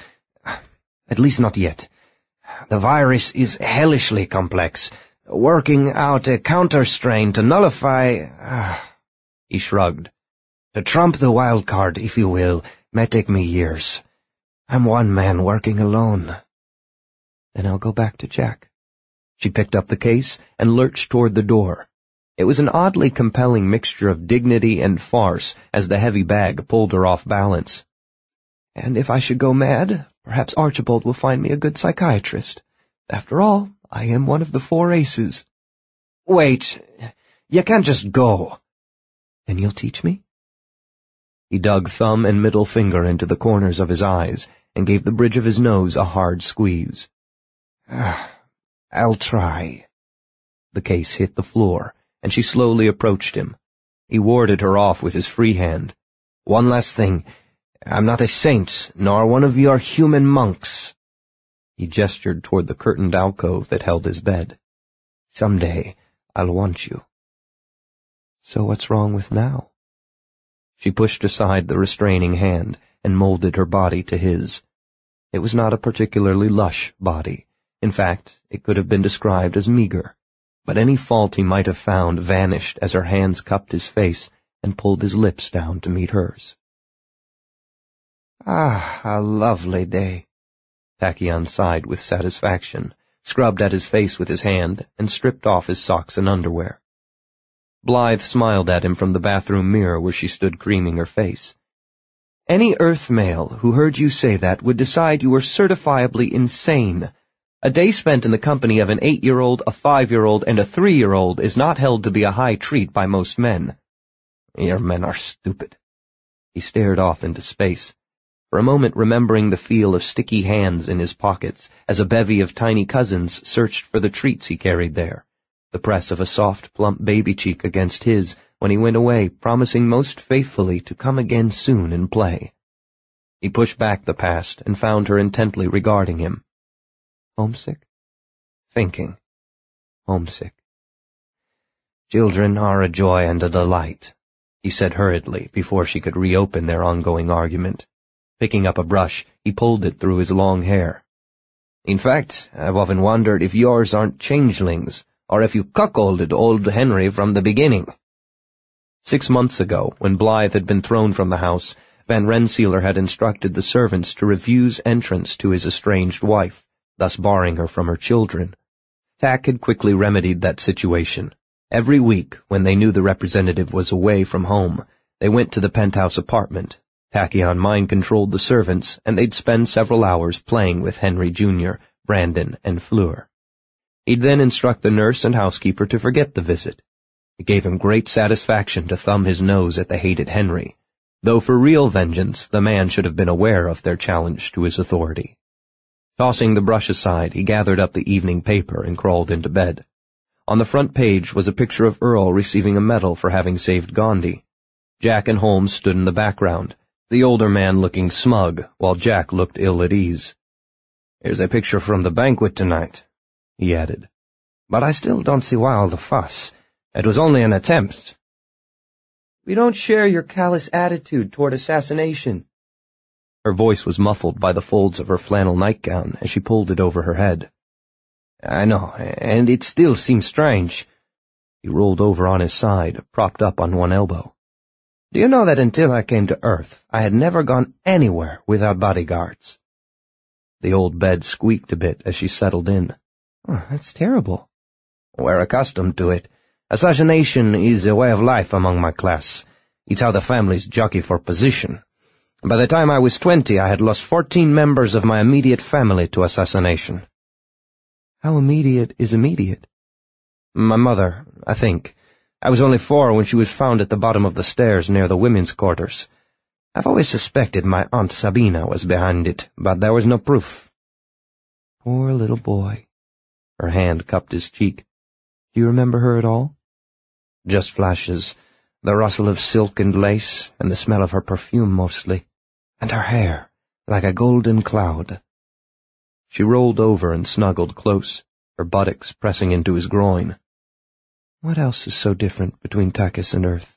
At least not yet. The virus is hellishly complex. Working out a counter-strain to nullify... Uh, he shrugged. To trump the wild card, if you will, may take me years. I'm one man working alone. "Then I'll go back to Jack." She picked up the case and lurched toward the door. It was an oddly compelling mixture of dignity and farce as the heavy bag pulled her off balance. "And if I should go mad, perhaps Archibald will find me a good psychiatrist. After all, I am one of the four aces." "Wait, you can't just go." "Then you'll teach me?" He dug thumb and middle finger into the corners of his eyes and gave the bridge of his nose a hard squeeze. "I'll try." The case hit the floor, and she slowly approached him. He warded her off with his free hand. "One last thing. I'm not a saint, nor one of your human monks." He gestured toward the curtained alcove that held his bed. "Someday I'll want you." "So what's wrong with now?" She pushed aside the restraining hand and molded her body to his. It was not a particularly lush body. In fact, it could have been described as meager. But any fault he might have found vanished as her hands cupped his face and pulled his lips down to meet hers. "Ah, a lovely day," Tachyon sighed with satisfaction, scrubbed at his face with his hand, and stripped off his socks and underwear. Blythe smiled at him from the bathroom mirror where she stood creaming her face. "Any Earth male who heard you say that would decide you were certifiably insane. A day spent in the company of an eight-year-old, a five-year-old, and a three-year-old is not held to be a high treat by most men." "Your men are stupid." He stared off into space, for a moment remembering the feel of sticky hands in his pockets as a bevy of tiny cousins searched for the treats he carried there, the press of a soft, plump baby cheek against his when he went away, promising most faithfully to come again soon and play. He pushed back the past and found her intently regarding him. Homesick? Thinking. Homesick. Children are a joy and a delight, he said hurriedly before she could reopen their ongoing argument. Picking up a brush, he pulled it through his long hair. In fact, I've often wondered if yours aren't changelings, or if you cuckolded old Henry from the beginning. Six months ago, when Blythe had been thrown from the house, Van Rensselaer had instructed the servants to refuse entrance to his estranged wife, thus barring her from her children. Tack had quickly remedied that situation. Every week, when they knew the representative was away from home, they went to the penthouse apartment. Tachyon mind-controlled the servants, and they'd spend several hours playing with Henry Junior, Brandon, and Fleur. He'd then instruct the nurse and housekeeper to forget the visit. It gave him great satisfaction to thumb his nose at the hated Henry, though for real vengeance the man should have been aware of their challenge to his authority. Tossing the brush aside, he gathered up the evening paper and crawled into bed. On the front page was a picture of Earl receiving a medal for having saved Gandhi. Jack and Holmes stood in the background, the older man looking smug, while Jack looked ill at ease. "Here's a picture from the banquet tonight," he added. "But I still don't see why all the fuss. It was only an attempt." "We don't share your callous attitude toward assassination." Her voice was muffled by the folds of her flannel nightgown as she pulled it over her head. "I know, and it still seems strange." He rolled over on his side, propped up on one elbow. "Do you know that until I came to Earth, I had never gone anywhere without bodyguards?" The old bed squeaked a bit as she settled in. Oh, that's terrible. "We're accustomed to it. Assassination is a way of life among my class. It's how the families jockey for position. By the time I was twenty, I had lost fourteen members of my immediate family to assassination." "How immediate is immediate?" "My mother, I think. I was only four when she was found at the bottom of the stairs near the women's quarters. I've always suspected my Aunt Sabina was behind it, but there was no proof." "Poor little boy." Her hand cupped his cheek. "Do you remember her at all?" "Just flashes. The rustle of silk and lace, and the smell of her perfume mostly. And her hair, like a golden cloud." She rolled over and snuggled close, her buttocks pressing into his groin. "What else is so different between Takis and Earth?"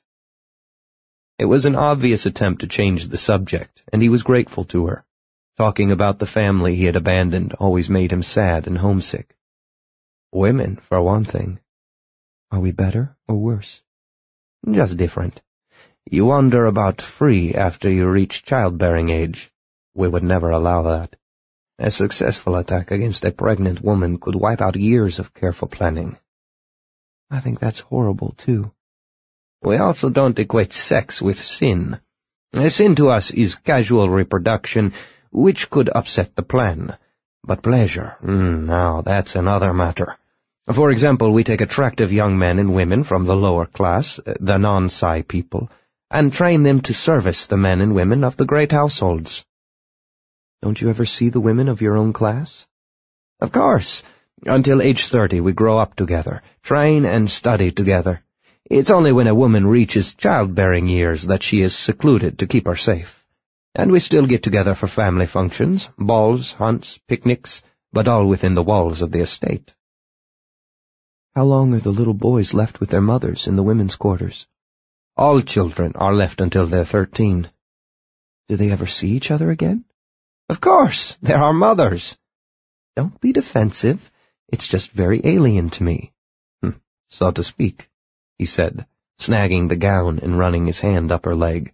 It was an obvious attempt to change the subject, and he was grateful to her. Talking about the family he had abandoned always made him sad and homesick. "Women, for one thing." "Are we better or worse?" "Just different. You wander about free after you reach childbearing age. We would never allow that. A successful attack against a pregnant woman could wipe out years of careful planning." "I think that's horrible, too." "We also don't equate sex with sin. A sin to us is casual reproduction, which could upset the plan. But pleasure, mm, now that's another matter. For example, we take attractive young men and women from the lower class, the non-Psi people, and train them to service the men and women of the great households." "Don't you ever see the women of your own class?" "Of course. Until age thirty we grow up together, train and study together. It's only when a woman reaches childbearing years that she is secluded to keep her safe. And we still get together for family functions, balls, hunts, picnics, but all within the walls of the estate." "How long are the little boys left with their mothers in the women's quarters?" "All children are left until they're thirteen." "Do they ever see each other again?" "Of course, they're our mothers." "Don't be defensive. It's just very alien to me." Hm, "So to speak," he said, snagging the gown and running his hand up her leg.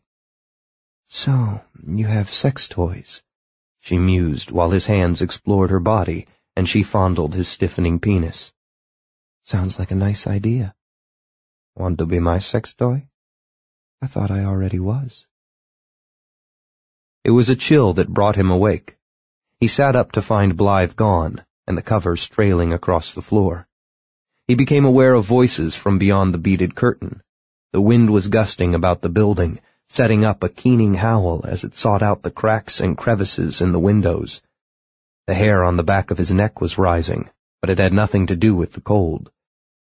"So, you have sex toys," she mused while his hands explored her body and she fondled his stiffening penis. "Sounds like a nice idea." "Want to be my sex toy?" "I thought I already was." It was a chill that brought him awake. He sat up to find Blythe gone and the covers trailing across the floor. He became aware of voices from beyond the beaded curtain. The wind was gusting about the building, setting up a keening howl as it sought out the cracks and crevices in the windows. The hair on the back of his neck was rising, but it had nothing to do with the cold.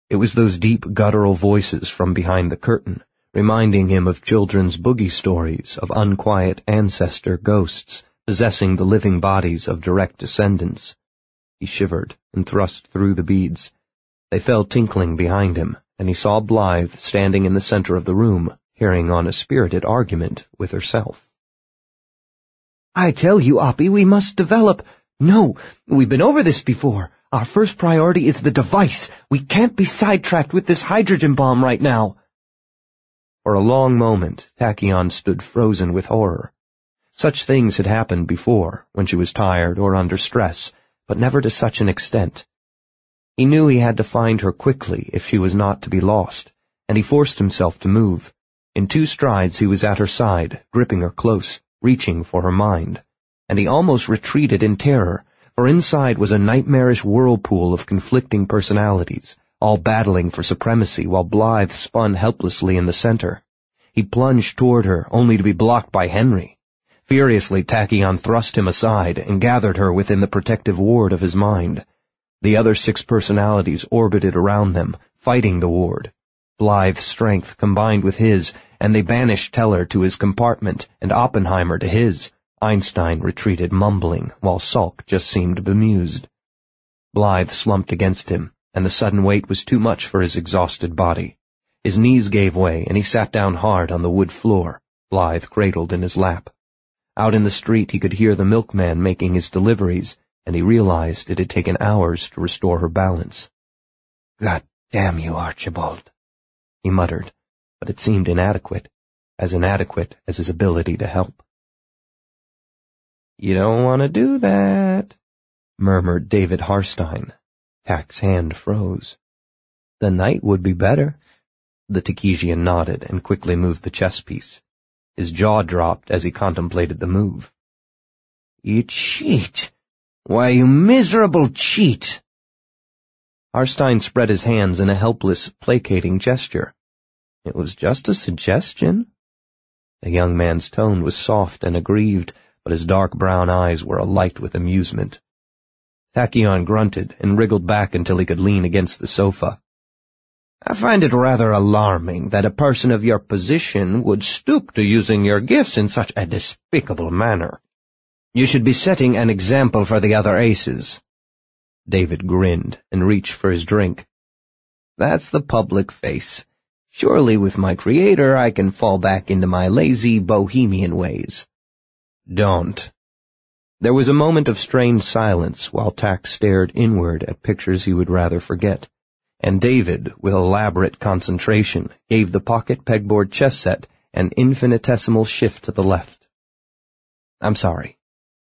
It was those deep guttural voices from behind the curtain, reminding him of children's boogie stories of unquiet ancestor ghosts possessing the living bodies of direct descendants. He shivered and thrust through the beads. They fell tinkling behind him, and he saw Blythe standing in the center of the room, carrying on a spirited argument with herself. I tell you, Oppie, we must develop— No, we've been over this before. Our first priority is the device. We can't be sidetracked with this hydrogen bomb right now. For a long moment, Tachyon stood frozen with horror. Such things had happened before, when she was tired or under stress, but never to such an extent. He knew he had to find her quickly if she was not to be lost, and he forced himself to move. In two strides he was at her side, gripping her close, reaching for her mind. And he almost retreated in terror, for inside was a nightmarish whirlpool of conflicting personalities, all battling for supremacy while Blythe spun helplessly in the center. He plunged toward her, only to be blocked by Henry. Furiously, Tachyon thrust him aside and gathered her within the protective ward of his mind. The other six personalities orbited around them, fighting the ward. Blythe's strength combined with his, and they banished Teller to his compartment and Oppenheimer to his. Einstein retreated mumbling, while Salk just seemed bemused. Blythe slumped against him, and the sudden weight was too much for his exhausted body. His knees gave way, and he sat down hard on the wood floor, Blythe cradled in his lap. Out in the street he could hear the milkman making his deliveries, and he realized it had taken hours to restore her balance. "God damn you, Archibald," he muttered, but it seemed inadequate, as inadequate as his ability to help. "You don't want to do that," murmured David Harstein. Tak's hand froze. "The night would be better." The Takesian nodded and quickly moved the chess piece. His jaw dropped as he contemplated the move. "You cheat! Why, you miserable cheat!" Harstein spread his hands in a helpless, placating gesture. "It was just a suggestion." The young man's tone was soft and aggrieved, but his dark brown eyes were alight with amusement. Tachyon grunted and wriggled back until he could lean against the sofa. "I find it rather alarming that a person of your position would stoop to using your gifts in such a despicable manner. You should be setting an example for the other aces." David grinned and reached for his drink. "That's the public face. Surely with my creator I can fall back into my lazy bohemian ways." "Don't." There was a moment of strained silence while Tak stared inward at pictures he would rather forget, and David, with elaborate concentration, gave the pocket pegboard chess set an infinitesimal shift to the left. "I'm sorry."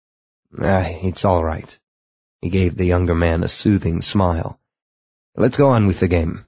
Ah, it's all right." He gave the younger man a soothing smile. "Let's go on with the game."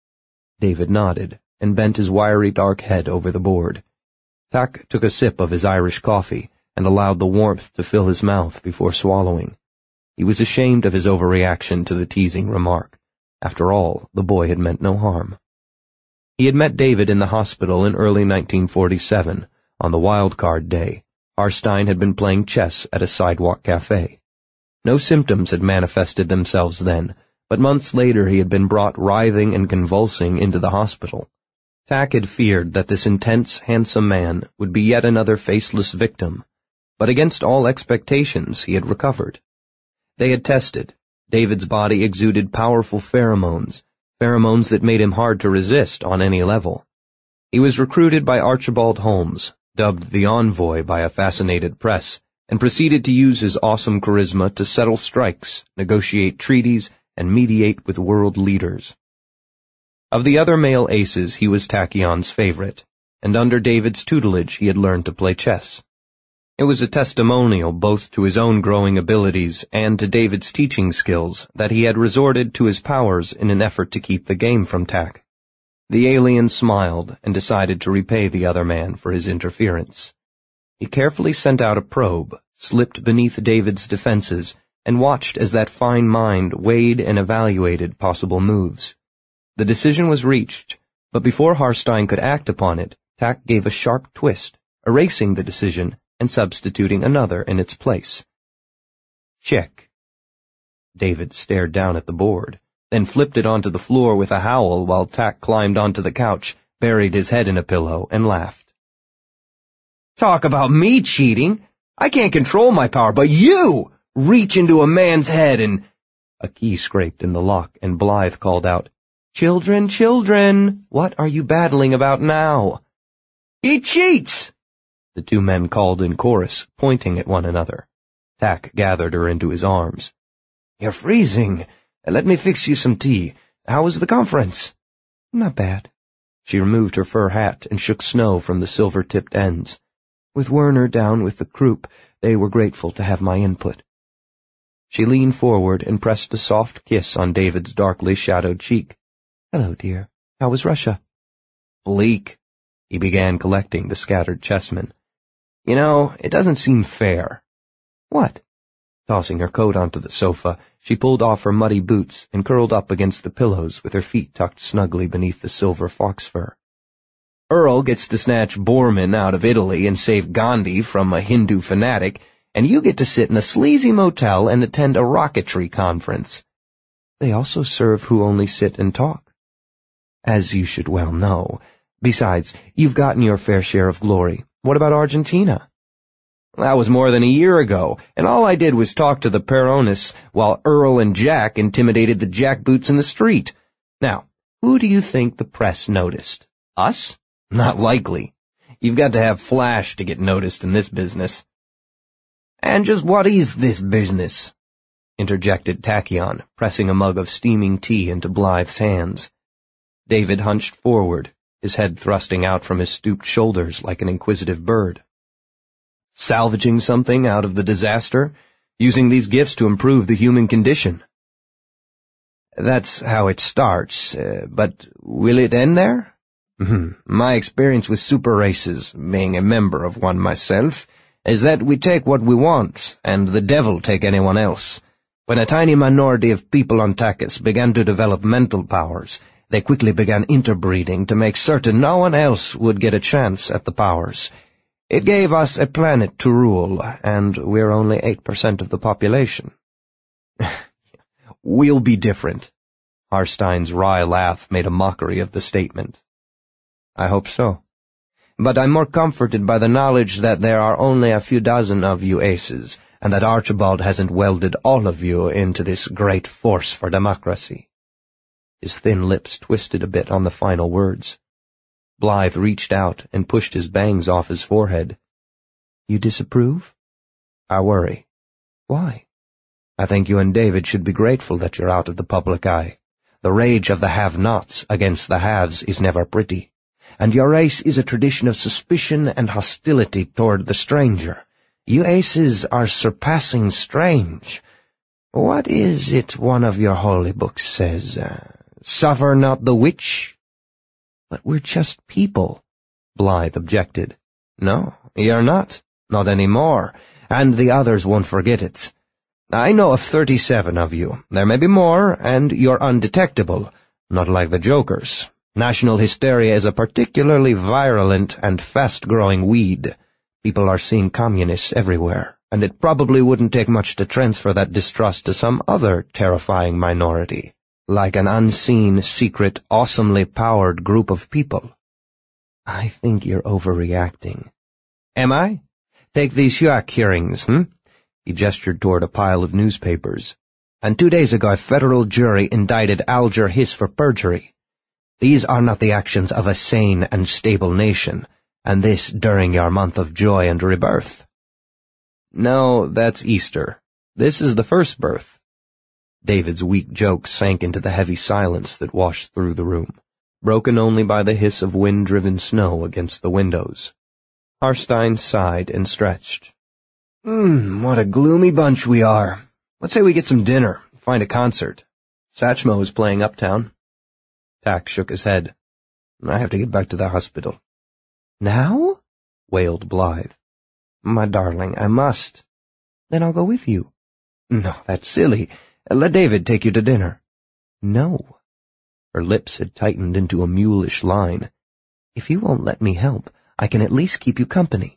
David nodded and bent his wiry dark head over the board. Tak took a sip of his Irish coffee and allowed the warmth to fill his mouth before swallowing. He was ashamed of his overreaction to the teasing remark. After all, the boy had meant no harm. He had met David in the hospital in early nineteen forty-seven, on the wild card day. Harstein had been playing chess at a sidewalk cafe. No symptoms had manifested themselves then, but months later he had been brought writhing and convulsing into the hospital. Tak had feared that this intense, handsome man would be yet another faceless victim, but against all expectations he had recovered. They had tested. David's body exuded powerful pheromones, pheromones that made him hard to resist on any level. He was recruited by Archibald Holmes, dubbed the Envoy by a fascinated press, and proceeded to use his awesome charisma to settle strikes, negotiate treaties, and mediate with world leaders. Of the other male aces, he was Tachyon's favorite, and under David's tutelage he had learned to play chess. It was a testimonial both to his own growing abilities and to David's teaching skills that he had resorted to his powers in an effort to keep the game from Tak. The alien smiled and decided to repay the other man for his interference. He carefully sent out a probe, slipped beneath David's defenses, and watched as that fine mind weighed and evaluated possible moves. The decision was reached, but before Harstein could act upon it, Tak gave a sharp twist, erasing the decision and substituting another in its place. Check. David stared down at the board, then flipped it onto the floor with a howl while Tack climbed onto the couch, buried his head in a pillow, and laughed. "Talk about me cheating! I can't control my power, but you reach into a man's head and—" A key scraped in the lock, and Blythe called out, "Children, children, what are you battling about now?" "He cheats!" the two men called in chorus, pointing at one another. Tack gathered her into his arms. "You're freezing. Let me fix you some tea. How was the conference?" "Not bad." She removed her fur hat and shook snow from the silver-tipped ends. With Werner down with the croup, they were grateful to have my input. She leaned forward and pressed a soft kiss on David's darkly shadowed cheek. "Hello, dear. How was Russia?" "Bleak." He began collecting the scattered chessmen. "You know, it doesn't seem fair." "What?" Tossing her coat onto the sofa, she pulled off her muddy boots and curled up against the pillows with her feet tucked snugly beneath the silver fox fur. "Earl gets to snatch Borman out of Italy and save Gandhi from a Hindu fanatic, and you get to sit in a sleazy motel and attend a rocketry conference." "They also serve who only sit and talk." "As you should well know. Besides, you've gotten your fair share of glory. What about Argentina?" "That was more than a year ago, and all I did was talk to the Peronists while Earl and Jack intimidated the jackboots in the street. Now, who do you think the press noticed? Us? Not likely. You've got to have flash to get noticed in this business." "And just what is this business?" interjected Tachyon, pressing a mug of steaming tea into Blythe's hands. David hunched forward, his head thrusting out from his stooped shoulders like an inquisitive bird. "Salvaging something out of the disaster, using these gifts to improve the human condition." "That's how it starts, uh, but will it end there? My experience with super races, being a member of one myself, is that we take what we want, and the devil take anyone else. When a tiny minority of people on Takis began to develop mental powers, they quickly began interbreeding to make certain no one else would get a chance at the powers. It gave us a planet to rule, and we're only eight percent of the population." "We'll be different." Harstein's wry laugh made a mockery of the statement. "I hope so. But I'm more comforted by the knowledge that there are only a few dozen of you aces, and that Archibald hasn't welded all of you into this great force for democracy." His thin lips twisted a bit on the final words. Blythe reached out and pushed his bangs off his forehead. "You disapprove?" "I worry." "Why?" "I think you and David should be grateful that you're out of the public eye. The rage of the have-nots against the haves is never pretty, and your race is a tradition of suspicion and hostility toward the stranger. You aces are surpassing strange. What is it one of your holy books says? Uh, suffer not the witch?" "But we're just people," Blythe objected. "No, you're not. Not anymore, and the others won't forget it. I know of thirty-seven of you. There may be more, and you're undetectable, not like the Jokers. National hysteria is a particularly virulent and fast-growing weed. People are seeing communists everywhere, and it probably wouldn't take much to transfer that distrust to some other terrifying minority, like an unseen, secret, awesomely powered group of people." "I think you're overreacting." "Am I? Take these H U A C hearings, hmm?" He gestured toward a pile of newspapers. "And two days ago a federal jury indicted Alger Hiss for perjury. These are not the actions of a sane and stable nation, and this during your month of joy and rebirth." "No, that's Easter. This is the first birth." David's weak joke sank into the heavy silence that washed through the room, broken only by the hiss of wind-driven snow against the windows. Harstein sighed and stretched. Hmm, what a gloomy bunch we are. Let's say we get some dinner, find a concert. Satchmo is playing uptown." Tack shook his head. "I have to get back to the hospital." "Now?" wailed Blythe. "My darling, I must." "Then I'll go with you." "No, that's silly. Let David take you to dinner." "No." Her lips had tightened into a mulish line. "If you won't let me help, I can at least keep you company."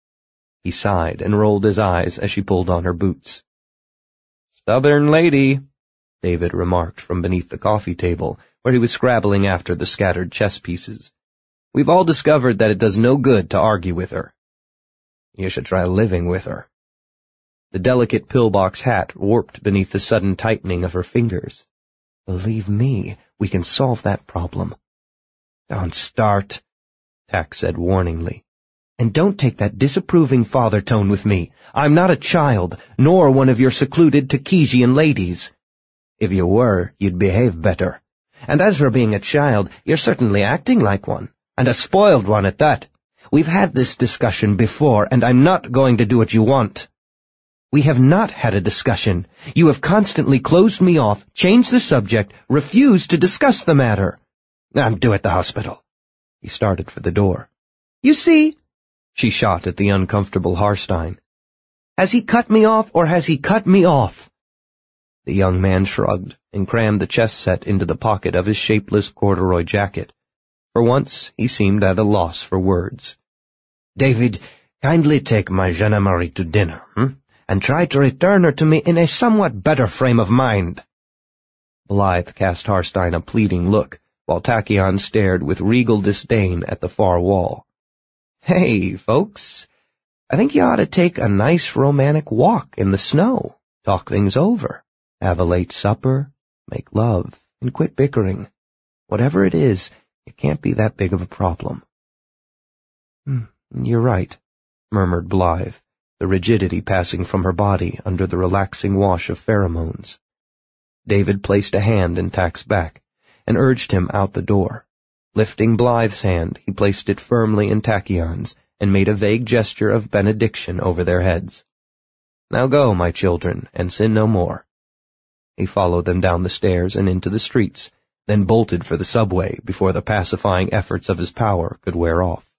He sighed and rolled his eyes as she pulled on her boots. "Stubborn lady." David remarked from beneath the coffee table, where he was scrabbling after the scattered chess pieces. "We've all discovered that it does no good to argue with her." "You should try living with her." The delicate pillbox hat warped beneath the sudden tightening of her fingers. "Believe me, we can solve that problem." "Don't start," Tack said warningly. "And don't take that disapproving father tone with me. I'm not a child, nor one of your secluded Takesian ladies." "If you were, you'd behave better. And as for being a child, you're certainly acting like one, and a spoiled one at that. We've had this discussion before, and I'm not going to do what you want." "We have not had a discussion. You have constantly closed me off, changed the subject, refused to discuss the matter." "I'm due at the hospital." He started for the door. "You see?" She shot at the uncomfortable Harstein. "Has he cut me off, or has he cut me off?" The young man shrugged and crammed the chess set into the pocket of his shapeless corduroy jacket. For once, he seemed at a loss for words. "David, kindly take my Jeanne Marie to dinner, hmm? and try to return her to me in a somewhat better frame of mind." Blythe cast Harstein a pleading look, while Tachyon stared with regal disdain at the far wall. "Hey, folks, I think you ought to take a nice romantic walk in the snow, talk things over, have a late supper, make love, and quit bickering. Whatever it is, it can't be that big of a problem." Hmm, "You're right," murmured Blythe, the rigidity passing from her body under the relaxing wash of pheromones. David placed a hand in Tack's back and urged him out the door. Lifting Blythe's hand, he placed it firmly in Tachyon's and made a vague gesture of benediction over their heads. "Now go, my children, and sin no more." He followed them down the stairs and into the streets, then bolted for the subway before the pacifying efforts of his power could wear off.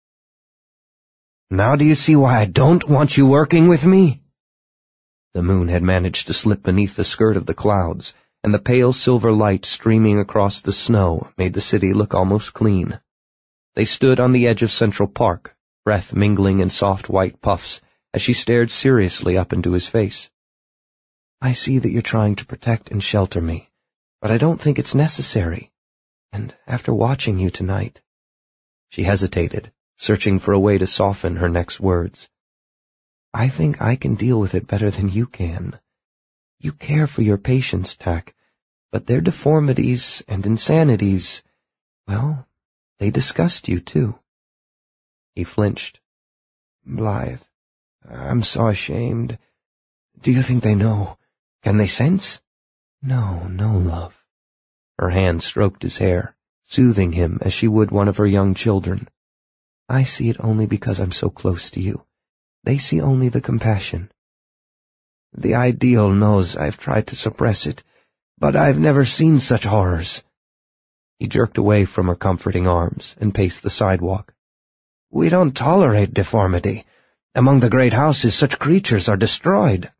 "Now do you see why I don't want you working with me?" The moon had managed to slip beneath the skirt of the clouds, and the pale silver light streaming across the snow made the city look almost clean. They stood on the edge of Central Park, breath mingling in soft white puffs, as she stared seriously up into his face. "I see that you're trying to protect and shelter me, but I don't think it's necessary. And after watching you tonight—" She hesitated, searching for a way to soften her next words. "I think I can deal with it better than you can. You care for your patients, Tack, but their deformities and insanities, well, they disgust you, too." He flinched. "Blythe, I'm so ashamed. Do you think they know? Can they sense?" "No, no, love." Her hand stroked his hair, soothing him as she would one of her young children. "I see it only because I'm so close to you. They see only the compassion." "The ideal knows I've tried to suppress it, but I've never seen such horrors." He jerked away from her comforting arms and paced the sidewalk. "We don't tolerate deformity. Among the great houses, such creatures are destroyed."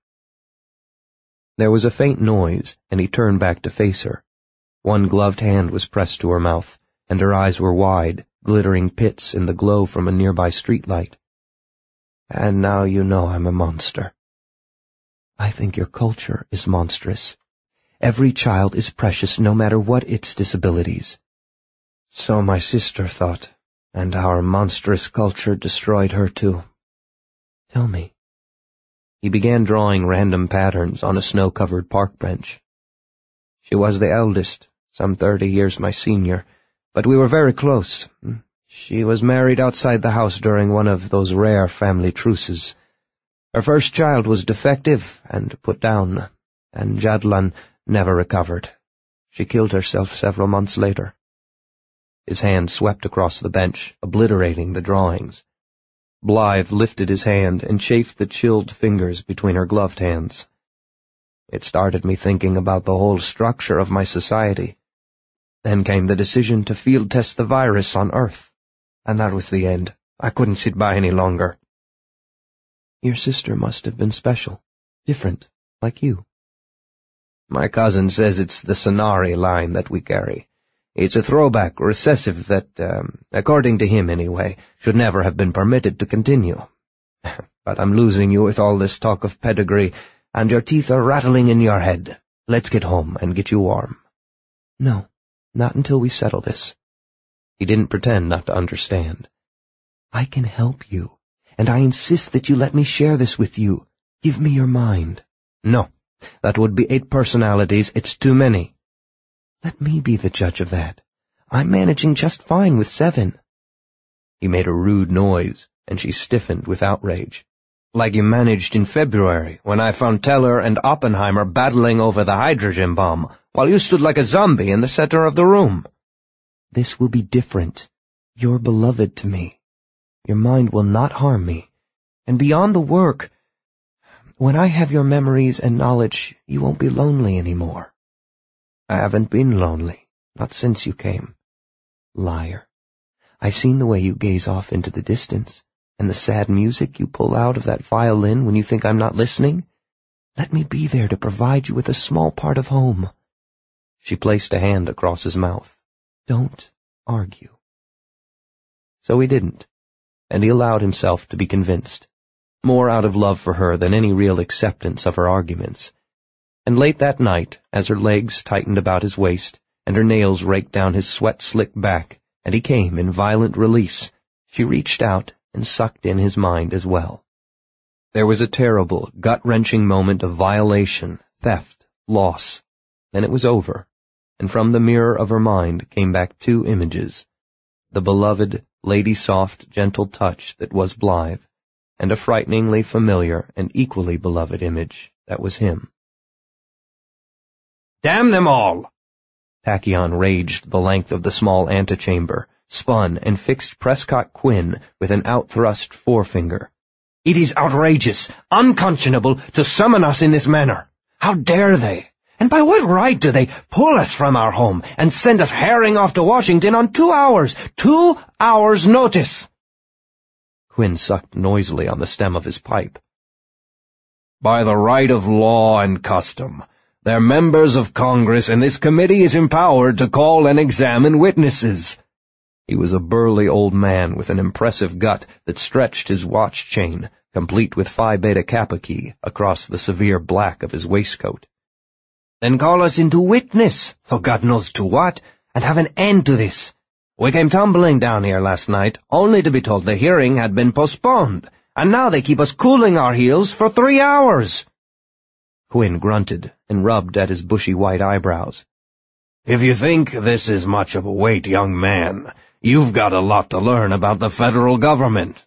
There was a faint noise, and he turned back to face her. One gloved hand was pressed to her mouth, and her eyes were wide, glittering pits in the glow from a nearby streetlight. "And now you know I'm a monster." "I think your culture is monstrous. Every child is precious no matter what its disabilities." "So my sister thought, and our monstrous culture destroyed her too." "Tell me." He began drawing random patterns on a snow-covered park bench. "She was the eldest, some thirty years my senior, but we were very close. She was married outside the house during one of those rare family truces. Her first child was defective and put down, and Jadlan never recovered. She killed herself several months later." His hand swept across the bench, obliterating the drawings. Blythe lifted his hand and chafed the chilled fingers between her gloved hands. "It started me thinking about the whole structure of my society. Then came the decision to field test the virus on Earth, and that was the end. I couldn't sit by any longer." "Your sister must have been special, different, like you." "My cousin says it's the Sonari line that we carry. It's a throwback recessive that, um, according to him anyway, should never have been permitted to continue. But I'm losing you with all this talk of pedigree, and your teeth are rattling in your head. Let's get home and get you warm. No, not until we settle this. He didn't pretend not to understand. I can help you, and I insist that you let me share this with you. Give me your mind. No, that would be eight personalities. It's too many. Let me be the judge of that. I'm managing just fine with seven. He made a rude noise, and she stiffened with outrage. Like you managed in February, when I found Teller and Oppenheimer battling over the hydrogen bomb, while you stood like a zombie in the center of the room. This will be different. You're beloved to me. Your mind will not harm me. And beyond the work, when I have your memories and knowledge, you won't be lonely anymore. I haven't been lonely, not since you came. Liar. I've seen the way you gaze off into the distance, and the sad music you pull out of that violin when you think I'm not listening. Let me be there to provide you with a small part of home. She placed a hand across his mouth. Don't argue. So he didn't, and he allowed himself to be convinced, more out of love for her than any real acceptance of her arguments. And late that night, as her legs tightened about his waist, and her nails raked down his sweat-slicked back, and he came in violent release, she reached out and sucked in his mind as well. There was a terrible, gut-wrenching moment of violation, theft, loss. Then it was over, and from the mirror of her mind came back two images, the beloved, lady-soft, gentle touch that was Blythe, and a frighteningly familiar and equally beloved image that was him. "Damn them all!" Tachyon raged the length of the small antechamber, spun and fixed Prescott Quinn with an outthrust forefinger. "It is outrageous, unconscionable to summon us in this manner. How dare they? And by what right do they pull us from our home and send us herring off to Washington on two hours, two hours' notice?" Quinn sucked noisily on the stem of his pipe. "By the right of law and custom, they're members of Congress, and this committee is empowered to call and examine witnesses." He was a burly old man with an impressive gut that stretched his watch chain, complete with Phi Beta Kappa key, across the severe black of his waistcoat. "Then call us into witness, for God knows to what, and have an end to this. We came tumbling down here last night, only to be told the hearing had been postponed, and now they keep us cooling our heels for three hours." Quinn grunted and rubbed at his bushy white eyebrows. "If you think this is much of a wait, young man, you've got a lot to learn about the federal government."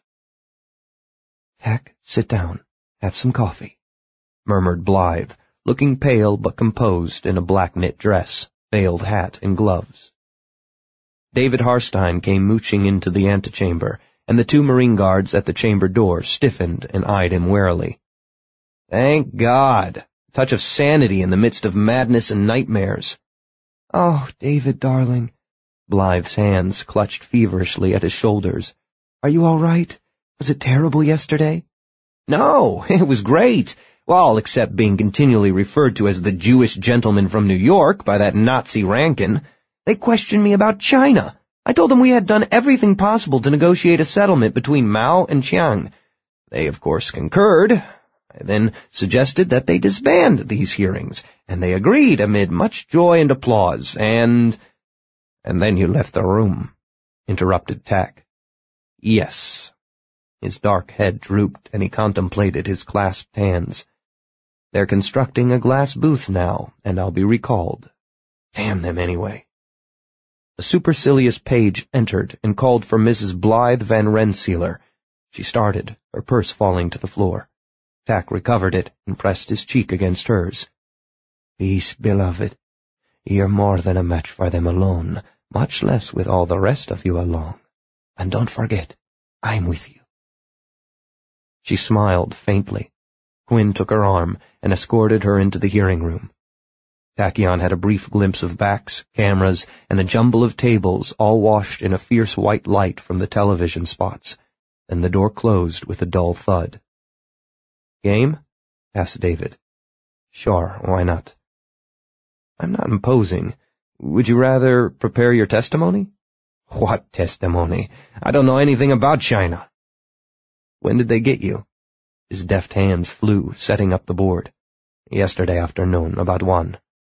"Tack, sit down. Have some coffee," murmured Blythe, looking pale but composed in a black knit dress, veiled hat, and gloves. David Harstein came mooching into the antechamber, and the two Marine guards at the chamber door stiffened and eyed him warily. "Thank God! A touch of sanity in the midst of madness and nightmares." "Oh, David, darling." Blythe's hands clutched feverishly at his shoulders. "Are you all right? Was it terrible yesterday?" "No, it was great. Well, except being continually referred to as the Jewish gentleman from New York by that Nazi Rankin. They questioned me about China. I told them we had done everything possible to negotiate a settlement between Mao and Chiang. They, of course, concurred. I then suggested that they disband these hearings, and they agreed amid much joy and applause, and— And then you left the room," interrupted Tack. "Yes." His dark head drooped, and he contemplated his clasped hands. "They're constructing a glass booth now, and I'll be recalled. Damn them anyway." A supercilious page entered and called for Missus Blythe Van Rensselaer. She started, her purse falling to the floor. Tack recovered it and pressed his cheek against hers. "Peace, beloved. You're more than a match for them alone, much less with all the rest of you along. And don't forget, I'm with you." She smiled faintly. Quinn took her arm and escorted her into the hearing room. Tachyon had a brief glimpse of backs, cameras, and a jumble of tables all washed in a fierce white light from the television spots. Then the door closed with a dull thud. "Game?" asked David. "Sure, why not?" "I'm not imposing. Would you rather prepare your testimony?" "What testimony? I don't know anything about China." "When did they get you?" His deft hands flew, setting up the board. "Yesterday afternoon, about one.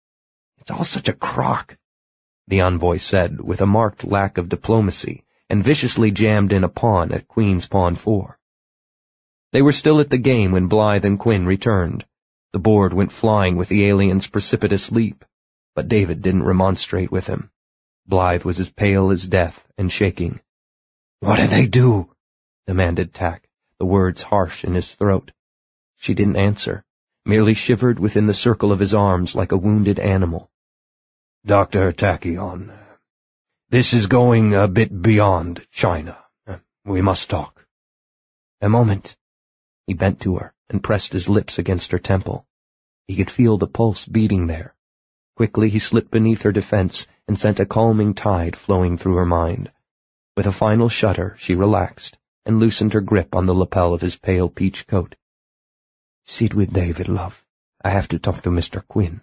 It's all such a crock, the envoy said with a marked lack of diplomacy, and viciously jammed in a pawn at Queen's pawn four. They were still at the game when Blythe and Quinn returned. The board went flying with the alien's precipitous leap, but David didn't remonstrate with him. Blythe was as pale as death and shaking. "What did they do?" demanded Tack, the words harsh in his throat. She didn't answer, merely shivered within the circle of his arms like a wounded animal. "Doctor Tachyon, this is going a bit beyond China. We must talk." "A moment." He bent to her and pressed his lips against her temple. He could feel the pulse beating there. Quickly he slipped beneath her defense and sent a calming tide flowing through her mind. With a final shudder, she relaxed and loosened her grip on the lapel of his pale peach coat. "Sit with David, love. I have to talk to Mister Quinn."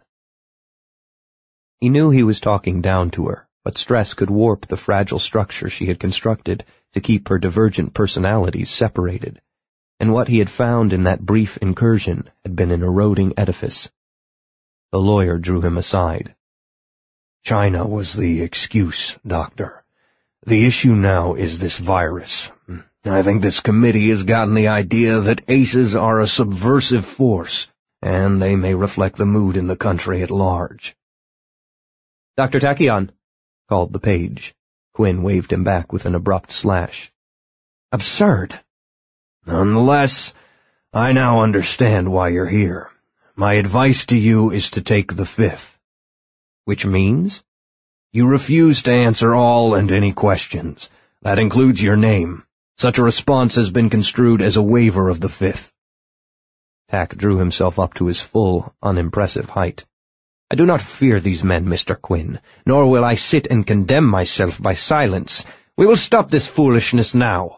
He knew he was talking down to her, but stress could warp the fragile structure she had constructed to keep her divergent personalities separated, and what he had found in that brief incursion had been an eroding edifice. The lawyer drew him aside. "China was the excuse, Doctor. The issue now is this virus. I think this committee has gotten the idea that aces are a subversive force, and they may reflect the mood in the country at large." "Doctor Tachyon," called the page. Quinn waved him back with an abrupt slash. "Absurd." "Nonetheless, I now understand why you're here. My advice to you is to take the fifth." "Which means?" "You refuse to answer all and any questions. That includes your name. Such a response has been construed as a waiver of the fifth." Tack drew himself up to his full, unimpressive height. "I do not fear these men, Mister Quinn, nor will I sit and condemn myself by silence. We will stop this foolishness now."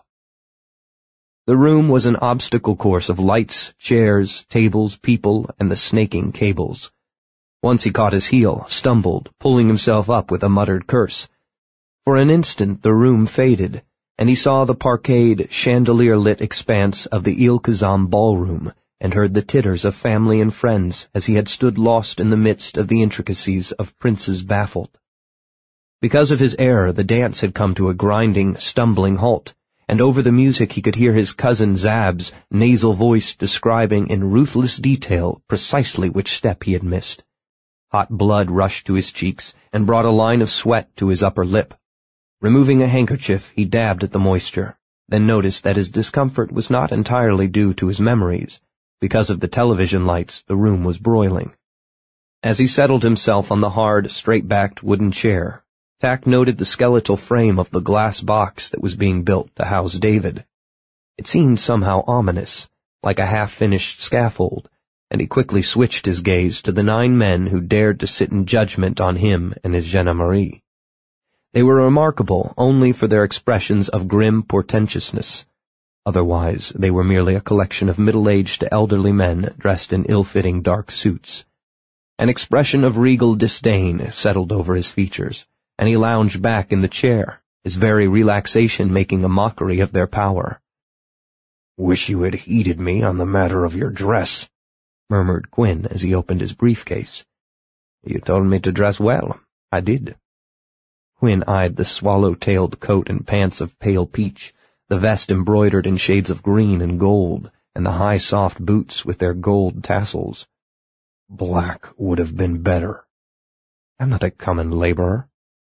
The room was an obstacle course of lights, chairs, tables, people, and the snaking cables. Once he caught his heel, stumbled, pulling himself up with a muttered curse. For an instant the room faded, and he saw the parquetted, chandelier-lit expanse of the Il-Kazam ballroom, and heard the titters of family and friends as he had stood lost in the midst of the intricacies of Princes Baffled. Because of his error, the dance had come to a grinding, stumbling halt, and over the music he could hear his cousin Zab's nasal voice describing in ruthless detail precisely which step he had missed. Hot blood rushed to his cheeks and brought a line of sweat to his upper lip. Removing a handkerchief, he dabbed at the moisture, then noticed that his discomfort was not entirely due to his memories. Because of the television lights, the room was broiling. As he settled himself on the hard, straight-backed wooden chair, Tack noted the skeletal frame of the glass box that was being built to house David. It seemed somehow ominous, like a half-finished scaffold, and he quickly switched his gaze to the nine men who dared to sit in judgment on him and his gendarmerie. They were remarkable only for their expressions of grim portentousness. Otherwise, they were merely a collection of middle-aged to elderly men dressed in ill-fitting dark suits. An expression of regal disdain settled over his features, and he lounged back in the chair, his very relaxation making a mockery of their power. "Wish you had heeded me on the matter of your dress," murmured Quinn as he opened his briefcase. "You told me to dress well. I did." Quinn eyed the swallow-tailed coat and pants of pale peach, the vest embroidered in shades of green and gold, and the high soft boots with their gold tassels. "Black would have been better." "I'm not a common laborer."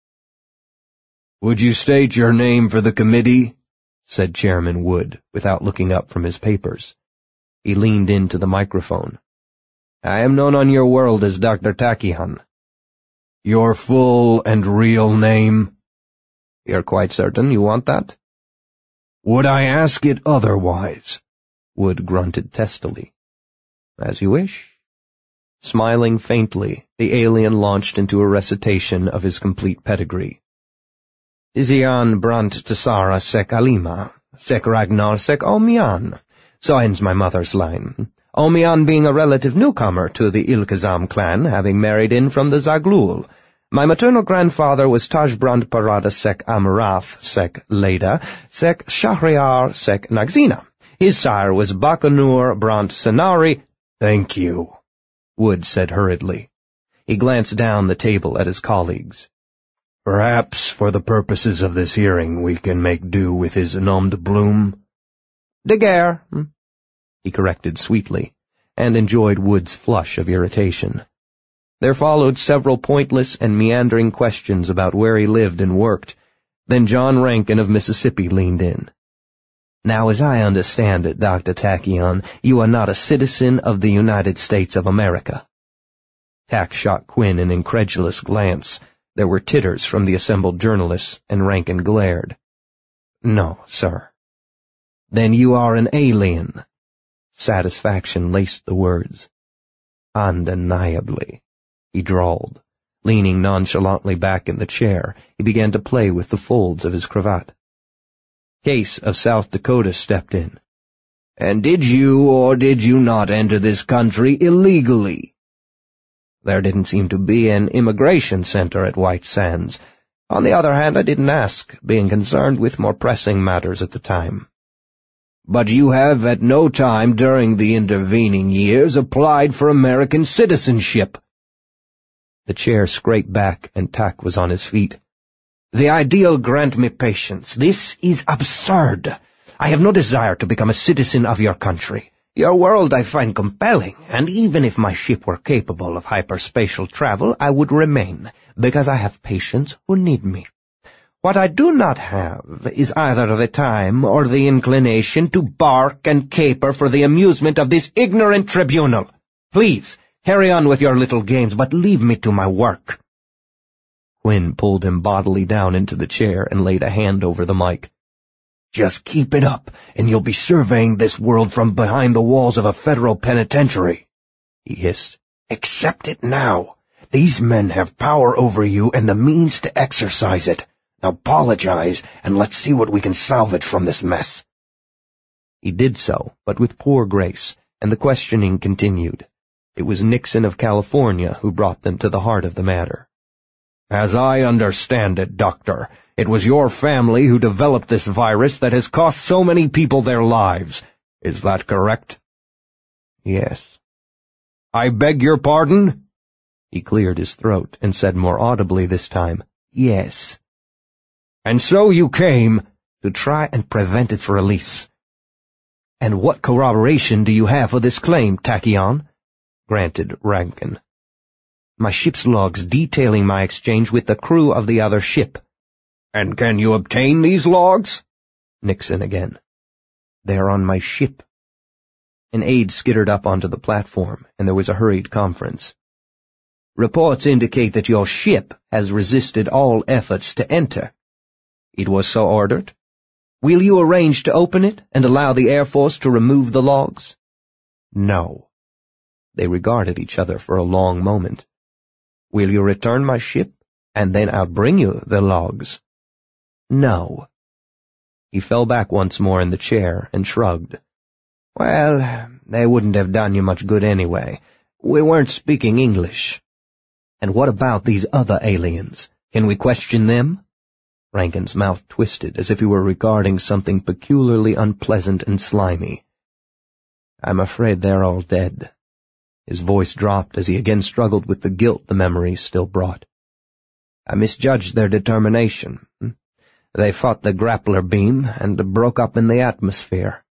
"Would you state your name for the committee?" said Chairman Wood, without looking up from his papers. He leaned into the microphone. "I am known on your world as Doctor Tachyon." "Your full and real name?" "You're quite certain you want that?" "Would I ask it otherwise?" Wood grunted testily. "As you wish." Smiling faintly, the alien launched into a recitation of his complete pedigree. "Tizian Brant Tessara sec Alima, sec Ragnar sec Omian. So ends my mother's line. Omian being a relative newcomer to the Il-Kazam clan, having married in from the Zaglul. My maternal grandfather was Tajbrand Parada sec Amrath sec Leda, sec Shahryar sec Nagzina. His sire was Bakanur Brant Senari." "Thank you," Wood said hurriedly. He glanced down the table at his colleagues. Perhaps, for the purposes of this hearing, we can make do with his nom de plume. De guerre, he corrected sweetly, and enjoyed Wood's flush of irritation. There followed several pointless and meandering questions about where he lived and worked. Then John Rankin of Mississippi leaned in. Now, as I understand it, Doctor Tachyon, you are not a citizen of the United States of America. Tack shot Quinn an incredulous glance. There were titters from the assembled journalists, and Rankin glared. No, sir. Then you are an alien. Satisfaction laced the words. Undeniably, he drawled. Leaning nonchalantly back in the chair, he began to play with the folds of his cravat. Case of South Dakota stepped in. And did you or did you not enter this country illegally? There didn't seem to be an immigration center at White Sands. On the other hand, I didn't ask, being concerned with more pressing matters at the time. But you have at no time during the intervening years applied for American citizenship. The chair scraped back, and Tack was on his feet. The ideal grant me patience. This is absurd. I have no desire to become a citizen of your country. Your world I find compelling, and even if my ship were capable of hyperspatial travel, I would remain, because I have patients who need me. What I do not have is either the time or the inclination to bark and caper for the amusement of this ignorant tribunal. Please, carry on with your little games, but leave me to my work. Quinn pulled him bodily down into the chair and laid a hand over the mic. Just keep it up, and you'll be surveying this world from behind the walls of a federal penitentiary, he hissed. Accept it now. These men have power over you and the means to exercise it. Now apologize, and let's see what we can salvage from this mess. He did so, but with poor grace, and the questioning continued. It was Nixon of California who brought them to the heart of the matter. As I understand it, Doctor, it was your family who developed this virus that has cost so many people their lives. Is that correct? Yes. I beg your pardon? He cleared his throat and said more audibly this time, Yes. And so you came to try and prevent its release. And what corroboration do you have for this claim, Tachyon? Granted Rankin. My ship's logs detailing my exchange with the crew of the other ship. And can you obtain these logs? Nixon again. They're on my ship. An aide skittered up onto the platform, and there was a hurried conference. Reports indicate that your ship has resisted all efforts to enter. It was so ordered. Will you arrange to open it and allow the Air Force to remove the logs? No. They regarded each other for a long moment. Will you return my ship, and then I'll bring you the logs? No. He fell back once more in the chair and shrugged. Well, they wouldn't have done you much good anyway. We weren't speaking English. And what about these other aliens? Can we question them? Rankin's mouth twisted as if he were regarding something peculiarly unpleasant and slimy. I'm afraid they're all dead. His voice dropped as he again struggled with the guilt the memories still brought. I misjudged their determination. They fought the grappler beam and broke up in the atmosphere.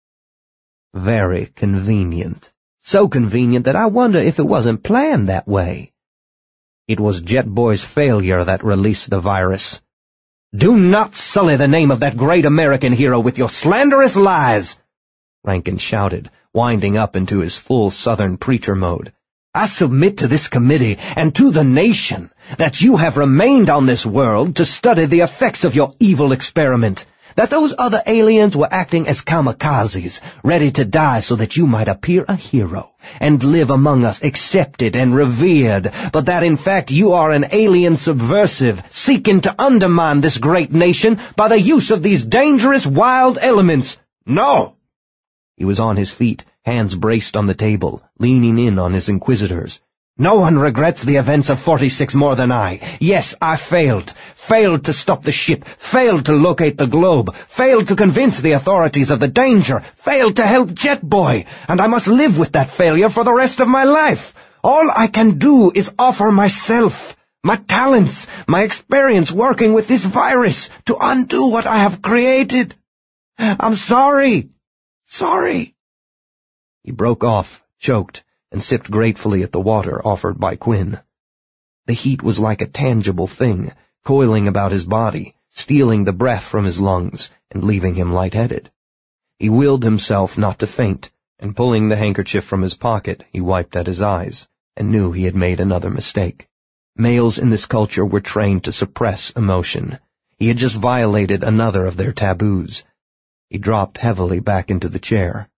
Very convenient. So convenient that I wonder if it wasn't planned that way. It was Jetboy's failure that released the virus. Do not sully the name of that great American hero with your slanderous lies, Rankin shouted, winding up into his full Southern preacher mode. I submit to this committee and to the nation that you have remained on this world to study the effects of your evil experiment, that those other aliens were acting as kamikazes, ready to die so that you might appear a hero and live among us accepted and revered, but that in fact you are an alien subversive seeking to undermine this great nation by the use of these dangerous wild elements. No! He was on his feet, hands braced on the table, leaning in on his inquisitors. No one regrets the events of forty-six more than I. Yes, I failed. Failed to stop the ship. Failed to locate the globe. Failed to convince the authorities of the danger. Failed to help Jetboy. And I must live with that failure for the rest of my life. All I can do is offer myself, my talents, my experience working with this virus to undo what I have created. I'm sorry. Sorry. He broke off, choked, and sipped gratefully at the water offered by Quinn. The heat was like a tangible thing, coiling about his body, stealing the breath from his lungs, and leaving him lightheaded. He willed himself not to faint, and pulling the handkerchief from his pocket, he wiped at his eyes, and knew he had made another mistake. Males in this culture were trained to suppress emotion. He had just violated another of their taboos. He dropped heavily back into the chair.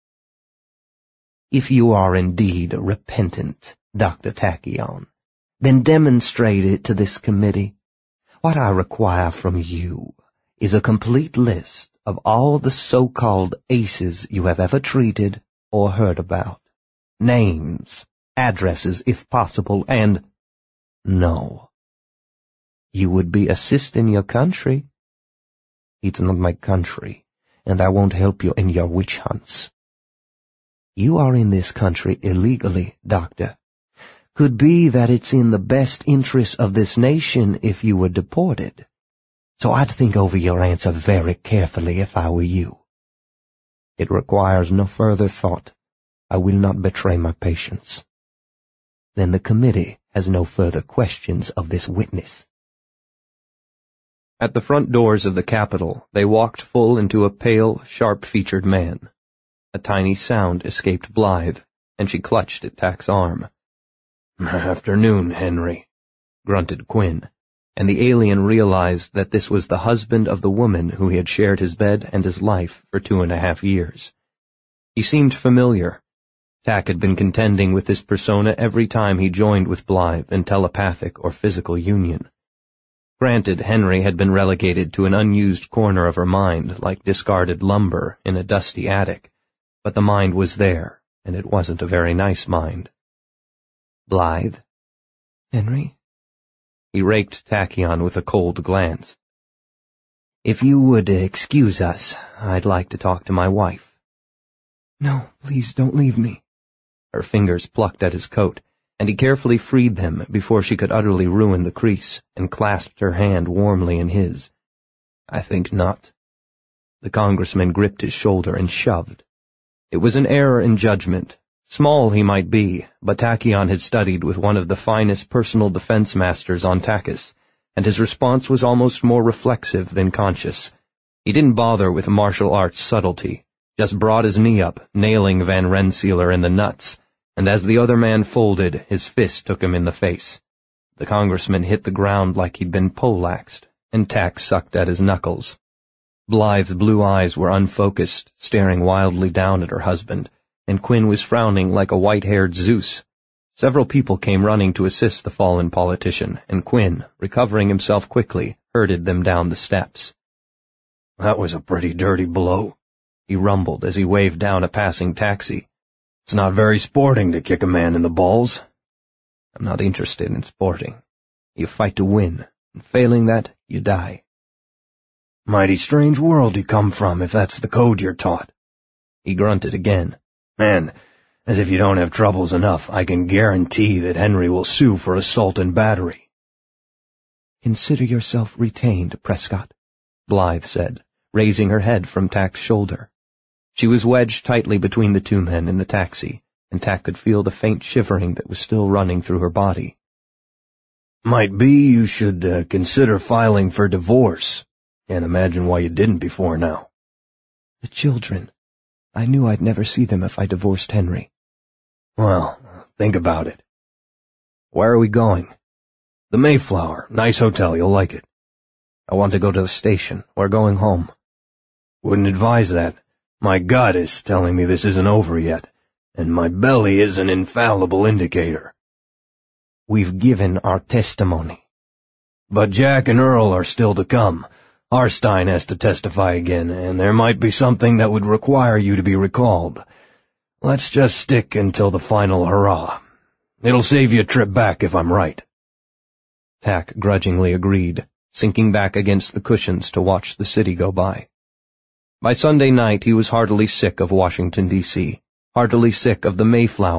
If you are indeed repentant, Doctor Tachyon, then demonstrate it to this committee. What I require from you is a complete list of all the so-called aces you have ever treated or heard about. Names, addresses if possible, and no. You would be assisting your country. It's not my country, and I won't help you in your witch hunts. You are in this country illegally, Doctor. Could be that it's in the best interest of this nation if you were deported. So I'd think over your answer very carefully if I were you. It requires no further thought. I will not betray my patients. Then the committee has no further questions of this witness. At the front doors of the Capitol, they walked full into a pale, sharp-featured man. A tiny sound escaped Blythe, and she clutched at Tack's arm. "Afternoon, Henry," grunted Quinn, and the alien realized that this was the husband of the woman who he had shared his bed and his life for two and a half years. He seemed familiar. Tack had been contending with this persona every time he joined with Blythe in telepathic or physical union. Granted, Henry had been relegated to an unused corner of her mind, like discarded lumber in a dusty attic, but the mind was there, and it wasn't a very nice mind. Blythe? Henry? He raked Tachyon with a cold glance. If you would excuse us, I'd like to talk to my wife. No, please don't leave me. Her fingers plucked at his coat, and he carefully freed them before she could utterly ruin the crease, and clasped her hand warmly in his. I think not. The congressman gripped his shoulder and shoved. It was an error in judgment. Small he might be, but Tachyon had studied with one of the finest personal defense masters on Takis, and his response was almost more reflexive than conscious. He didn't bother with martial arts subtlety, just brought his knee up, nailing Van Rensselaer in the nuts, and as the other man folded, his fist took him in the face. The congressman hit the ground like he'd been poleaxed, and Tack sucked at his knuckles. Blythe's blue eyes were unfocused, staring wildly down at her husband, and Quinn was frowning like a white-haired Zeus. Several people came running to assist the fallen politician, and Quinn, recovering himself quickly, herded them down the steps. "That was a pretty dirty blow," he rumbled as he waved down a passing taxi. "It's not very sporting to kick a man in the balls." "I'm not interested in sporting. You fight to win, and failing that, you die." "Mighty strange world you come from, if that's the code you're taught." He grunted again. "Man, as if you don't have troubles enough, I can guarantee that Henry will sue for assault and battery." "Consider yourself retained, Prescott," Blythe said, raising her head from Tack's shoulder. She was wedged tightly between the two men in the taxi, and Tack could feel the faint shivering that was still running through her body. "Might be you should uh, consider filing for divorce. Can't imagine why you didn't before now." "The children. I knew I'd never see them if I divorced Henry." "Well, think about it." "Where are we going?" "The Mayflower. Nice hotel, you'll like it." "I want to go to the station. We're going home." "Wouldn't advise that. My gut is telling me this isn't over yet, and my belly is an infallible indicator." "We've given our testimony." "But Jack and Earl are still to come. Harstein has to testify again, and there might be something that would require you to be recalled. Let's just stick until the final hurrah. It'll save you a trip back if I'm right." Tack grudgingly agreed, sinking back against the cushions to watch the city go by. By Sunday night he was heartily sick of Washington, D C, heartily sick of the Mayflower,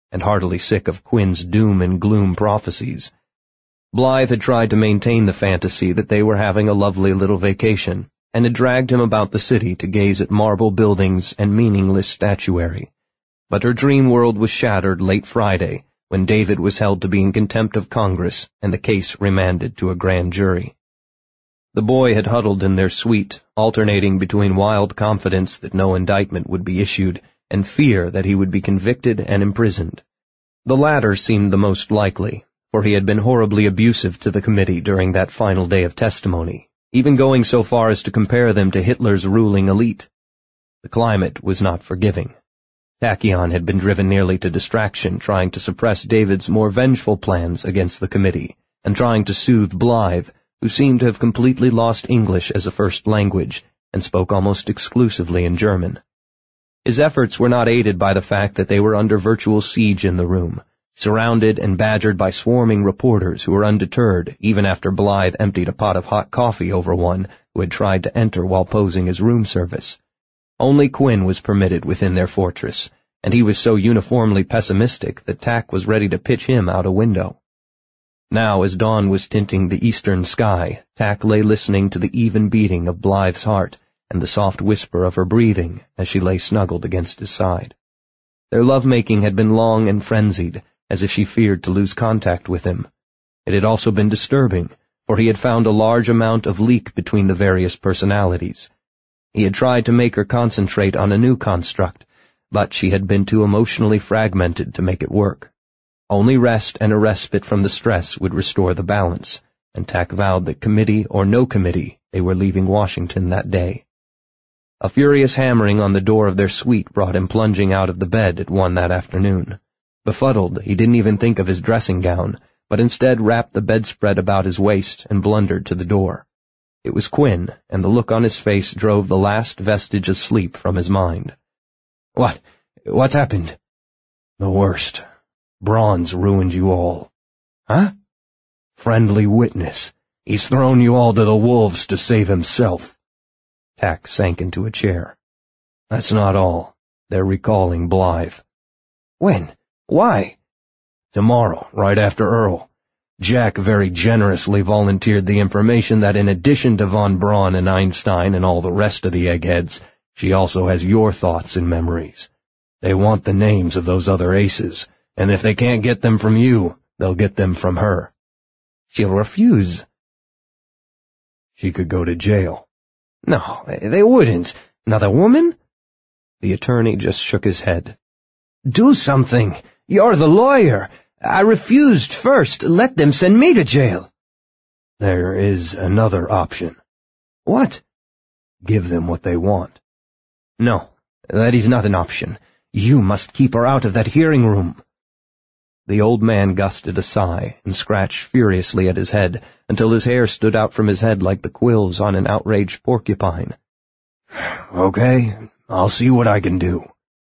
and heartily sick of Quinn's doom and gloom prophecies. Blythe had tried to maintain the fantasy that they were having a lovely little vacation, and had dragged him about the city to gaze at marble buildings and meaningless statuary. But her dream world was shattered late Friday, when David was held to be in contempt of Congress and the case remanded to a grand jury. The boy had huddled in their suite, alternating between wild confidence that no indictment would be issued and fear that he would be convicted and imprisoned. The latter seemed the most likely, for he had been horribly abusive to the committee during that final day of testimony, even going so far as to compare them to Hitler's ruling elite. The climate was not forgiving. Tachyon had been driven nearly to distraction trying to suppress David's more vengeful plans against the committee, and trying to soothe Blythe, who seemed to have completely lost English as a first language and spoke almost exclusively in German. His efforts were not aided by the fact that they were under virtual siege in the room, surrounded and badgered by swarming reporters who were undeterred even after Blythe emptied a pot of hot coffee over one who had tried to enter while posing as room service. Only Quinn was permitted within their fortress, and he was so uniformly pessimistic that Tack was ready to pitch him out a window. Now, as dawn was tinting the eastern sky, Tack lay listening to the even beating of Blythe's heart and the soft whisper of her breathing as she lay snuggled against his side. Their love-making had been long and frenzied, as if she feared to lose contact with him. It had also been disturbing, for he had found a large amount of leak between the various personalities. He had tried to make her concentrate on a new construct, but she had been too emotionally fragmented to make it work. Only rest and a respite from the stress would restore the balance, and Tack vowed that committee or no committee, they were leaving Washington that day. A furious hammering on the door of their suite brought him plunging out of the bed at one that afternoon. Befuddled, he didn't even think of his dressing gown, but instead wrapped the bedspread about his waist and blundered to the door. It was Quinn, and the look on his face drove the last vestige of sleep from his mind. What? What's happened? The worst. Braun's ruined you all. Huh? Friendly witness. He's thrown you all to the wolves to save himself. Tack sank into a chair. That's not all. They're recalling Blythe. When? Why? Tomorrow, right after Earl. Jack very generously volunteered the information that in addition to von Braun and Einstein and all the rest of the eggheads, she also has your thoughts and memories. They want the names of those other aces, and if they can't get them from you, they'll get them from her. She'll refuse. She could go to jail. No, they wouldn't. Another woman? The attorney just shook his head. Do something. You're the lawyer. I refused first. Let them send me to jail. There is another option. What? Give them what they want. No, that is not an option. You must keep her out of that hearing room. The old man gusted a sigh and scratched furiously at his head until his hair stood out from his head like the quills on an outraged porcupine. Okay, I'll see what I can do.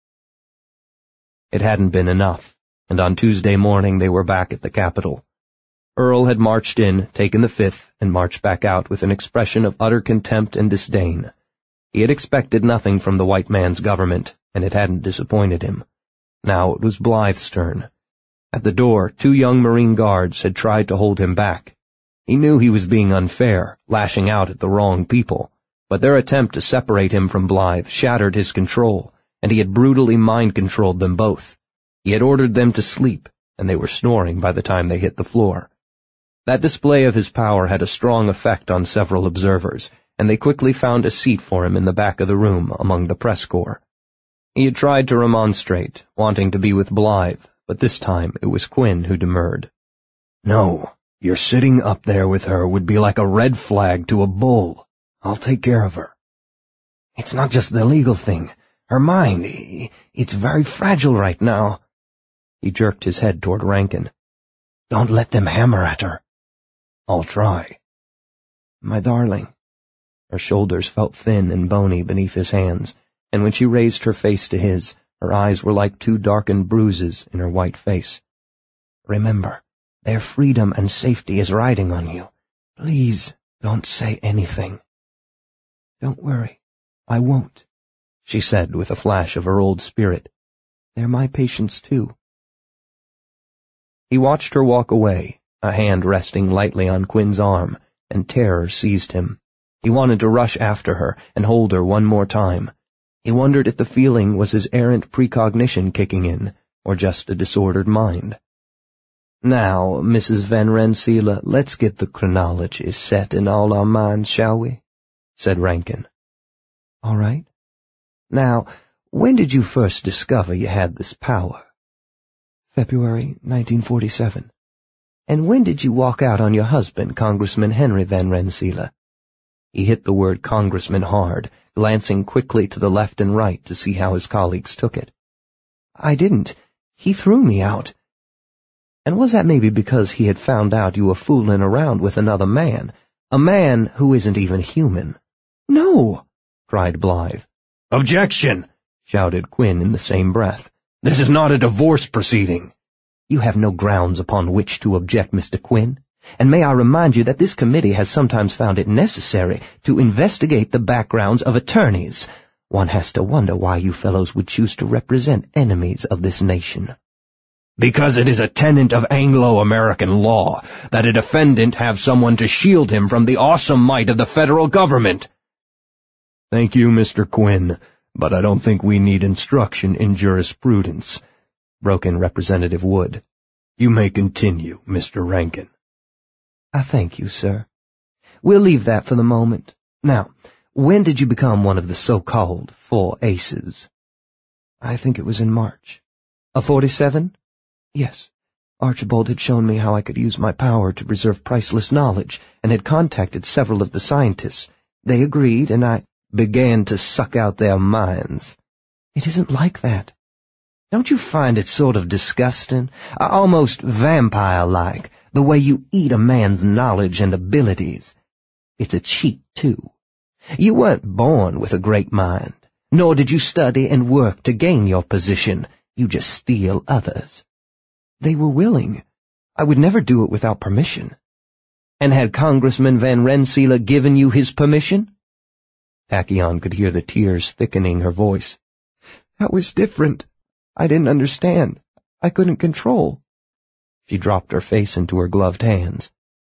It hadn't been enough, and on Tuesday morning they were back at the Capitol. Earl had marched in, taken the Fifth, and marched back out with an expression of utter contempt and disdain. He had expected nothing from the white man's government, and it hadn't disappointed him. Now it was Blythe's turn. At the door, two young Marine guards had tried to hold him back. He knew he was being unfair, lashing out at the wrong people, but their attempt to separate him from Blythe shattered his control, and he had brutally mind-controlled them both. He had ordered them to sleep, and they were snoring by the time they hit the floor. That display of his power had a strong effect on several observers, and they quickly found a seat for him in the back of the room among the press corps. He had tried to remonstrate, wanting to be with Blythe, but this time it was Quinn who demurred. No, your sitting up there with her would be like a red flag to a bull. I'll take care of her. It's not just the legal thing. Her mind, it's very fragile right now. He jerked his head toward Rankin. Don't let them hammer at her. I'll try. My darling. Her shoulders felt thin and bony beneath his hands, and when she raised her face to his, her eyes were like two darkened bruises in her white face. Remember, their freedom and safety is riding on you. Please don't say anything. Don't worry, I won't, she said with a flash of her old spirit. They're my patients, too. He watched her walk away, a hand resting lightly on Quinn's arm, and terror seized him. He wanted to rush after her and hold her one more time. He wondered if the feeling was his errant precognition kicking in, or just a disordered mind. "Now, Missus Van Rensselaer, let's get the chronology set in all our minds, shall we?" said Rankin. "All right. Now, when did you first discover you had this power?" "February nineteen forty-seven. "And when did you walk out on your husband, Congressman Henry Van Rensselaer?" He hit the word congressman hard, glancing quickly to the left and right to see how his colleagues took it. "I didn't. He threw me out." "And was that maybe because he had found out you were fooling around with another man, a man who isn't even human?" "No!" cried Blythe. "Objection!" shouted Quinn in the same breath. "This is not a divorce proceeding." "You have no grounds upon which to object, Mister Quinn. And may I remind you that this committee has sometimes found it necessary to investigate the backgrounds of attorneys. One has to wonder why you fellows would choose to represent enemies of this nation." "Because it is a tenet of Anglo-American law that a defendant have someone to shield him from the awesome might of the federal government." "Thank you, Mister Quinn, but I don't think we need instruction in jurisprudence," broke in Representative Wood. "You may continue, Mister Rankin." "I thank you, sir. We'll leave that for the moment. Now, when did you become one of the so-called Four Aces?" "I think it was in March." "Of forty-seven?" "Yes. Archibald had shown me how I could use my power to preserve priceless knowledge, and had contacted several of the scientists. They agreed, and I began to suck out their minds." "It isn't like that." "Don't you find it sort of disgusting, almost vampire-like, the way you eat a man's knowledge and abilities? It's a cheat, too. You weren't born with a great mind, nor did you study and work to gain your position. You just steal others." "They were willing. I would never do it without permission." "And had Congressman Van Rensselaer given you his permission?" Tachyon could hear the tears thickening her voice. "That was different. I didn't understand. I couldn't control." She dropped her face into her gloved hands.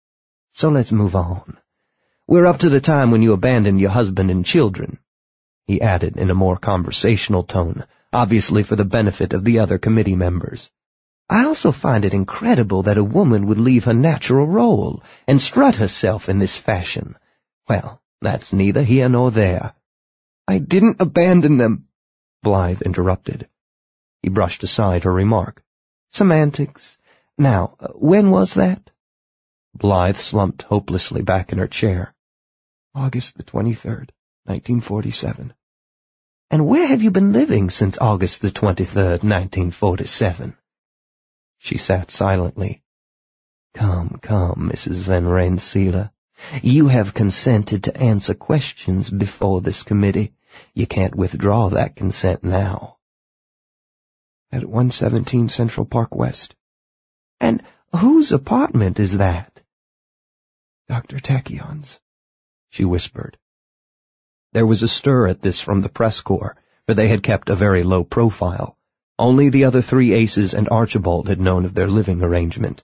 "So let's move on. We're up to the time when you abandoned your husband and children," he added in a more conversational tone, obviously for the benefit of the other committee members. "I also find it incredible that a woman would leave her natural role and strut herself in this fashion. Well, that's neither here nor there." "I didn't abandon them," Blythe interrupted. He brushed aside her remark. "Semantics. Now, when was that?" Blythe slumped hopelessly back in her chair. "August the twenty-third, nineteen forty-seven. "And where have you been living since August the twenty-third, nineteen forty-seven? She sat silently. "Come, come, Missus Van Rensselaer. You have consented to answer questions before this committee. You can't withdraw that consent now." "At one seventeen Central Park West." "And whose apartment is that?" "Doctor Tachyon's," she whispered. There was a stir at this from the press corps, for they had kept a very low profile. Only the other three aces and Archibald had known of their living arrangement.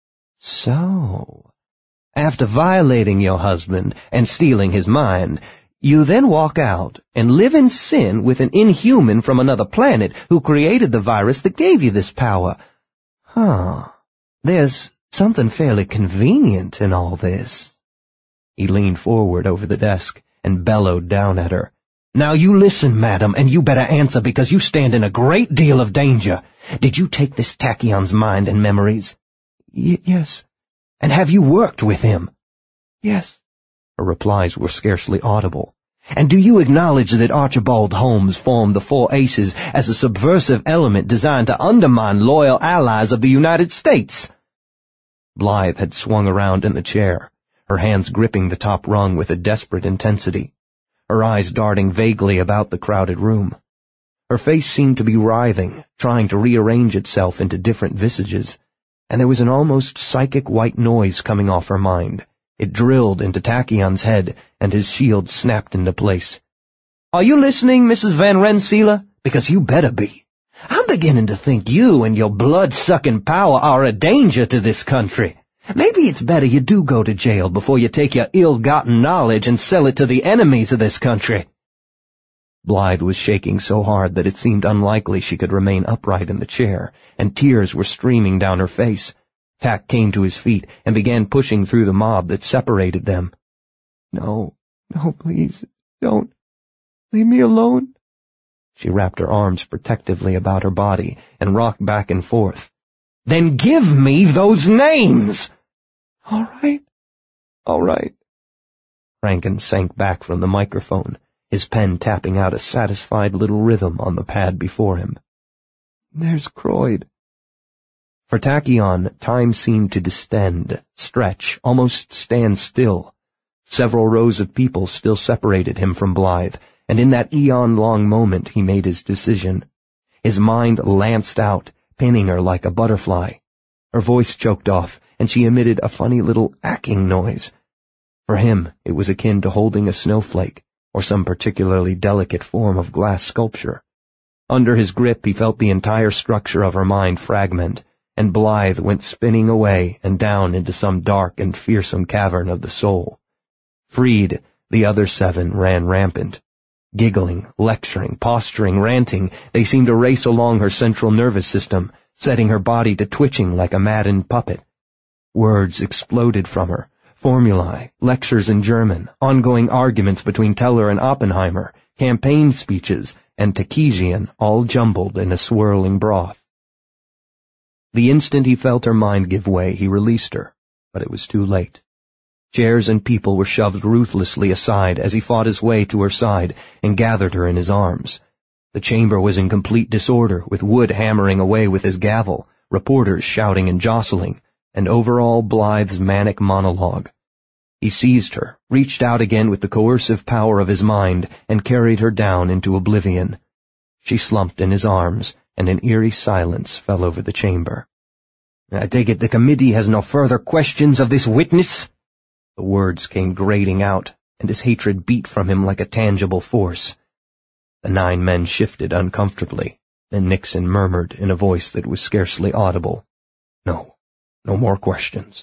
"So, after violating your husband and stealing his mind, you then walk out and live in sin with an inhuman from another planet who created the virus that gave you this power. Huh. There's something fairly convenient in all this." He leaned forward over the desk and bellowed down at her. "Now you listen, madam, and you better answer because you stand in a great deal of danger. Did you take this Tachyon's mind and memories?" Y- yes. "And have you worked with him?" "Yes." Her replies were scarcely audible. "And do you acknowledge that Archibald Holmes formed the Four Aces as a subversive element designed to undermine loyal allies of the United States?" Blythe had swung around in the chair, her hands gripping the top rung with a desperate intensity, her eyes darting vaguely about the crowded room. Her face seemed to be writhing, trying to rearrange itself into different visages, and there was an almost psychic white noise coming off her mind. It drilled into Tachyon's head, and his shield snapped into place. "Are you listening, Missus Van Rensselaer? Because you better be. I'm beginning to think you and your blood-sucking power are a danger to this country. Maybe it's better you do go to jail before you take your ill-gotten knowledge and sell it to the enemies of this country." Blythe was shaking so hard that it seemed unlikely she could remain upright in the chair, and tears were streaming down her face. Tack came to his feet and began pushing through the mob that separated them. "No, no, please, don't. Leave me alone." She wrapped her arms protectively about her body and rocked back and forth. "Then give me those names!" "All right, all right." Rankin sank back from the microphone, his pen tapping out a satisfied little rhythm on the pad before him. "There's Croyd." For Tachyon, time seemed to distend, stretch, almost stand still. Several rows of people still separated him from Blythe, and in that eon-long moment he made his decision. His mind lanced out, pinning her like a butterfly. Her voice choked off, and she emitted a funny little acking noise. For him, it was akin to holding a snowflake, or some particularly delicate form of glass sculpture. Under his grip he felt the entire structure of her mind fragment, and Blythe went spinning away and down into some dark and fearsome cavern of the soul. Freed, the other seven ran rampant. Giggling, lecturing, posturing, ranting, they seemed to race along her central nervous system, setting her body to twitching like a maddened puppet. Words exploded from her, formulae, lectures in German, ongoing arguments between Teller and Oppenheimer, campaign speeches, and Takesian, all jumbled in a swirling broth. The instant he felt her mind give way, he released her, but it was too late. Chairs and people were shoved ruthlessly aside as he fought his way to her side and gathered her in his arms. The chamber was in complete disorder, with Wood hammering away with his gavel, reporters shouting and jostling, and overall Blythe's manic monologue. He seized her, reached out again with the coercive power of his mind, and carried her down into oblivion. She slumped in his arms, and an eerie silence fell over the chamber. "I take it the committee has no further questions of this witness?" The words came grating out, and his hatred beat from him like a tangible force. The nine men shifted uncomfortably, then Nixon murmured in a voice that was scarcely audible, "No, no more questions."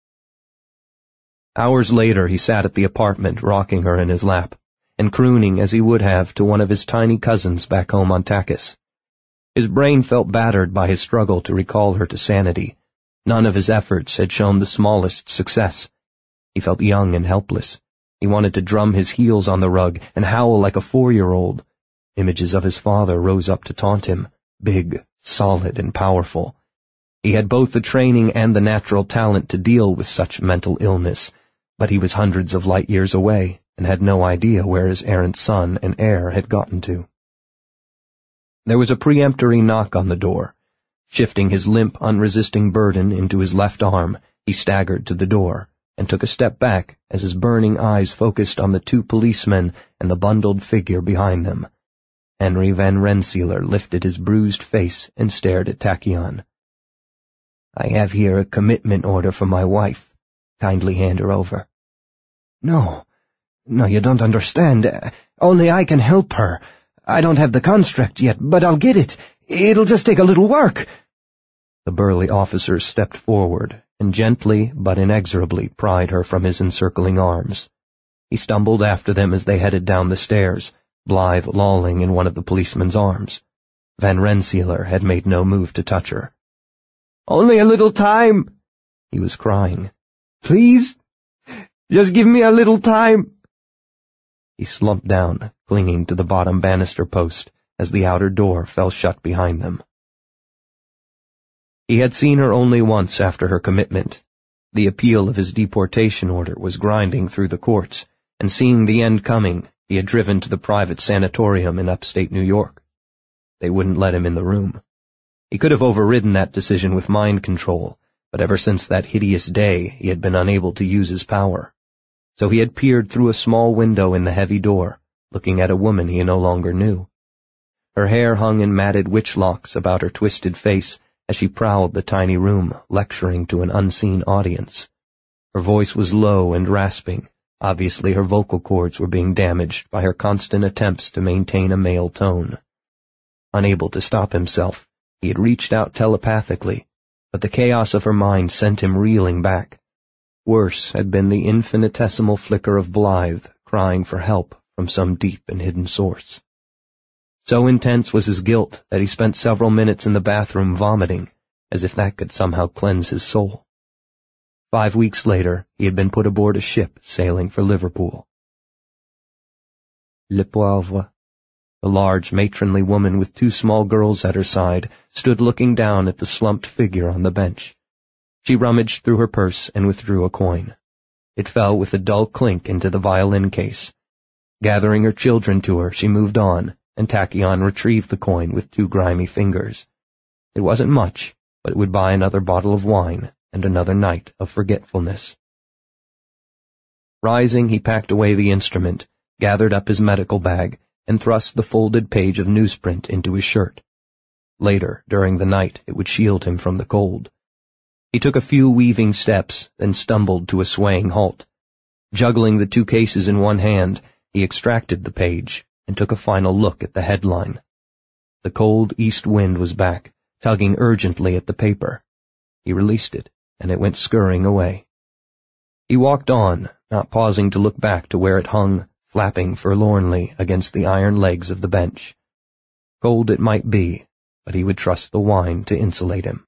Hours later he sat at the apartment rocking her in his lap, and crooning as he would have to one of his tiny cousins back home on Takis. His brain felt battered by his struggle to recall her to sanity. None of his efforts had shown the smallest success. He felt young and helpless. He wanted to drum his heels on the rug and howl like a four-year-old. Images of his father rose up to taunt him, big, solid, and powerful. He had both the training and the natural talent to deal with such mental illness, but he was hundreds of light years away and had no idea where his errant son and heir had gotten to. There was a peremptory knock on the door. Shifting his limp, unresisting burden into his left arm, he staggered to the door, and took a step back as his burning eyes focused on the two policemen and the bundled figure behind them. Henry Van Rensselaer lifted his bruised face and stared at Tachyon. "I have here a commitment order for my wife. Kindly hand her over." "No, no, you don't understand. Only I can help her. I don't have the construct yet, but I'll get it. It'll just take a little work." The burly officer stepped forward and gently but inexorably pried her from his encircling arms. He stumbled after them as they headed down the stairs, Blythe lolling in one of the policemen's arms. Van Rensselaer had made no move to touch her. "Only a little time," he was crying. "Please, just give me a little time." He slumped down, clinging to the bottom banister post, as the outer door fell shut behind them. He had seen her only once after her commitment. The appeal of his deportation order was grinding through the courts, and seeing the end coming, he had driven to the private sanatorium in upstate New York. They wouldn't let him in the room. He could have overridden that decision with mind control, but ever since that hideous day he had been unable to use his power. So he had peered through a small window in the heavy door, looking at a woman he no longer knew. Her hair hung in matted witch locks about her twisted face as she prowled the tiny room, lecturing to an unseen audience. Her voice was low and rasping. Obviously her vocal cords were being damaged by her constant attempts to maintain a male tone. Unable to stop himself, he had reached out telepathically, but the chaos of her mind sent him reeling back. Worse had been the infinitesimal flicker of Blythe crying for help from some deep and hidden source. So intense was his guilt that he spent several minutes in the bathroom vomiting, as if that could somehow cleanse his soul. Five weeks later, he had been put aboard a ship sailing for Liverpool. Le Poivre. The large, matronly woman with two small girls at her side stood looking down at the slumped figure on the bench. She rummaged through her purse and withdrew a coin. It fell with a dull clink into the violin case. Gathering her children to her, she moved on, and Tachyon retrieved the coin with two grimy fingers. It wasn't much, but it would buy another bottle of wine and another night of forgetfulness. Rising, he packed away the instrument, gathered up his medical bag, and thrust the folded page of newsprint into his shirt. Later, during the night, it would shield him from the cold. He took a few weaving steps, then stumbled to a swaying halt. Juggling the two cases in one hand, he extracted the page and took a final look at the headline. The cold east wind was back, tugging urgently at the paper. He released it, and it went scurrying away. He walked on, not pausing to look back to where it hung, flapping forlornly against the iron legs of the bench. Cold it might be, but he would trust the wine to insulate him.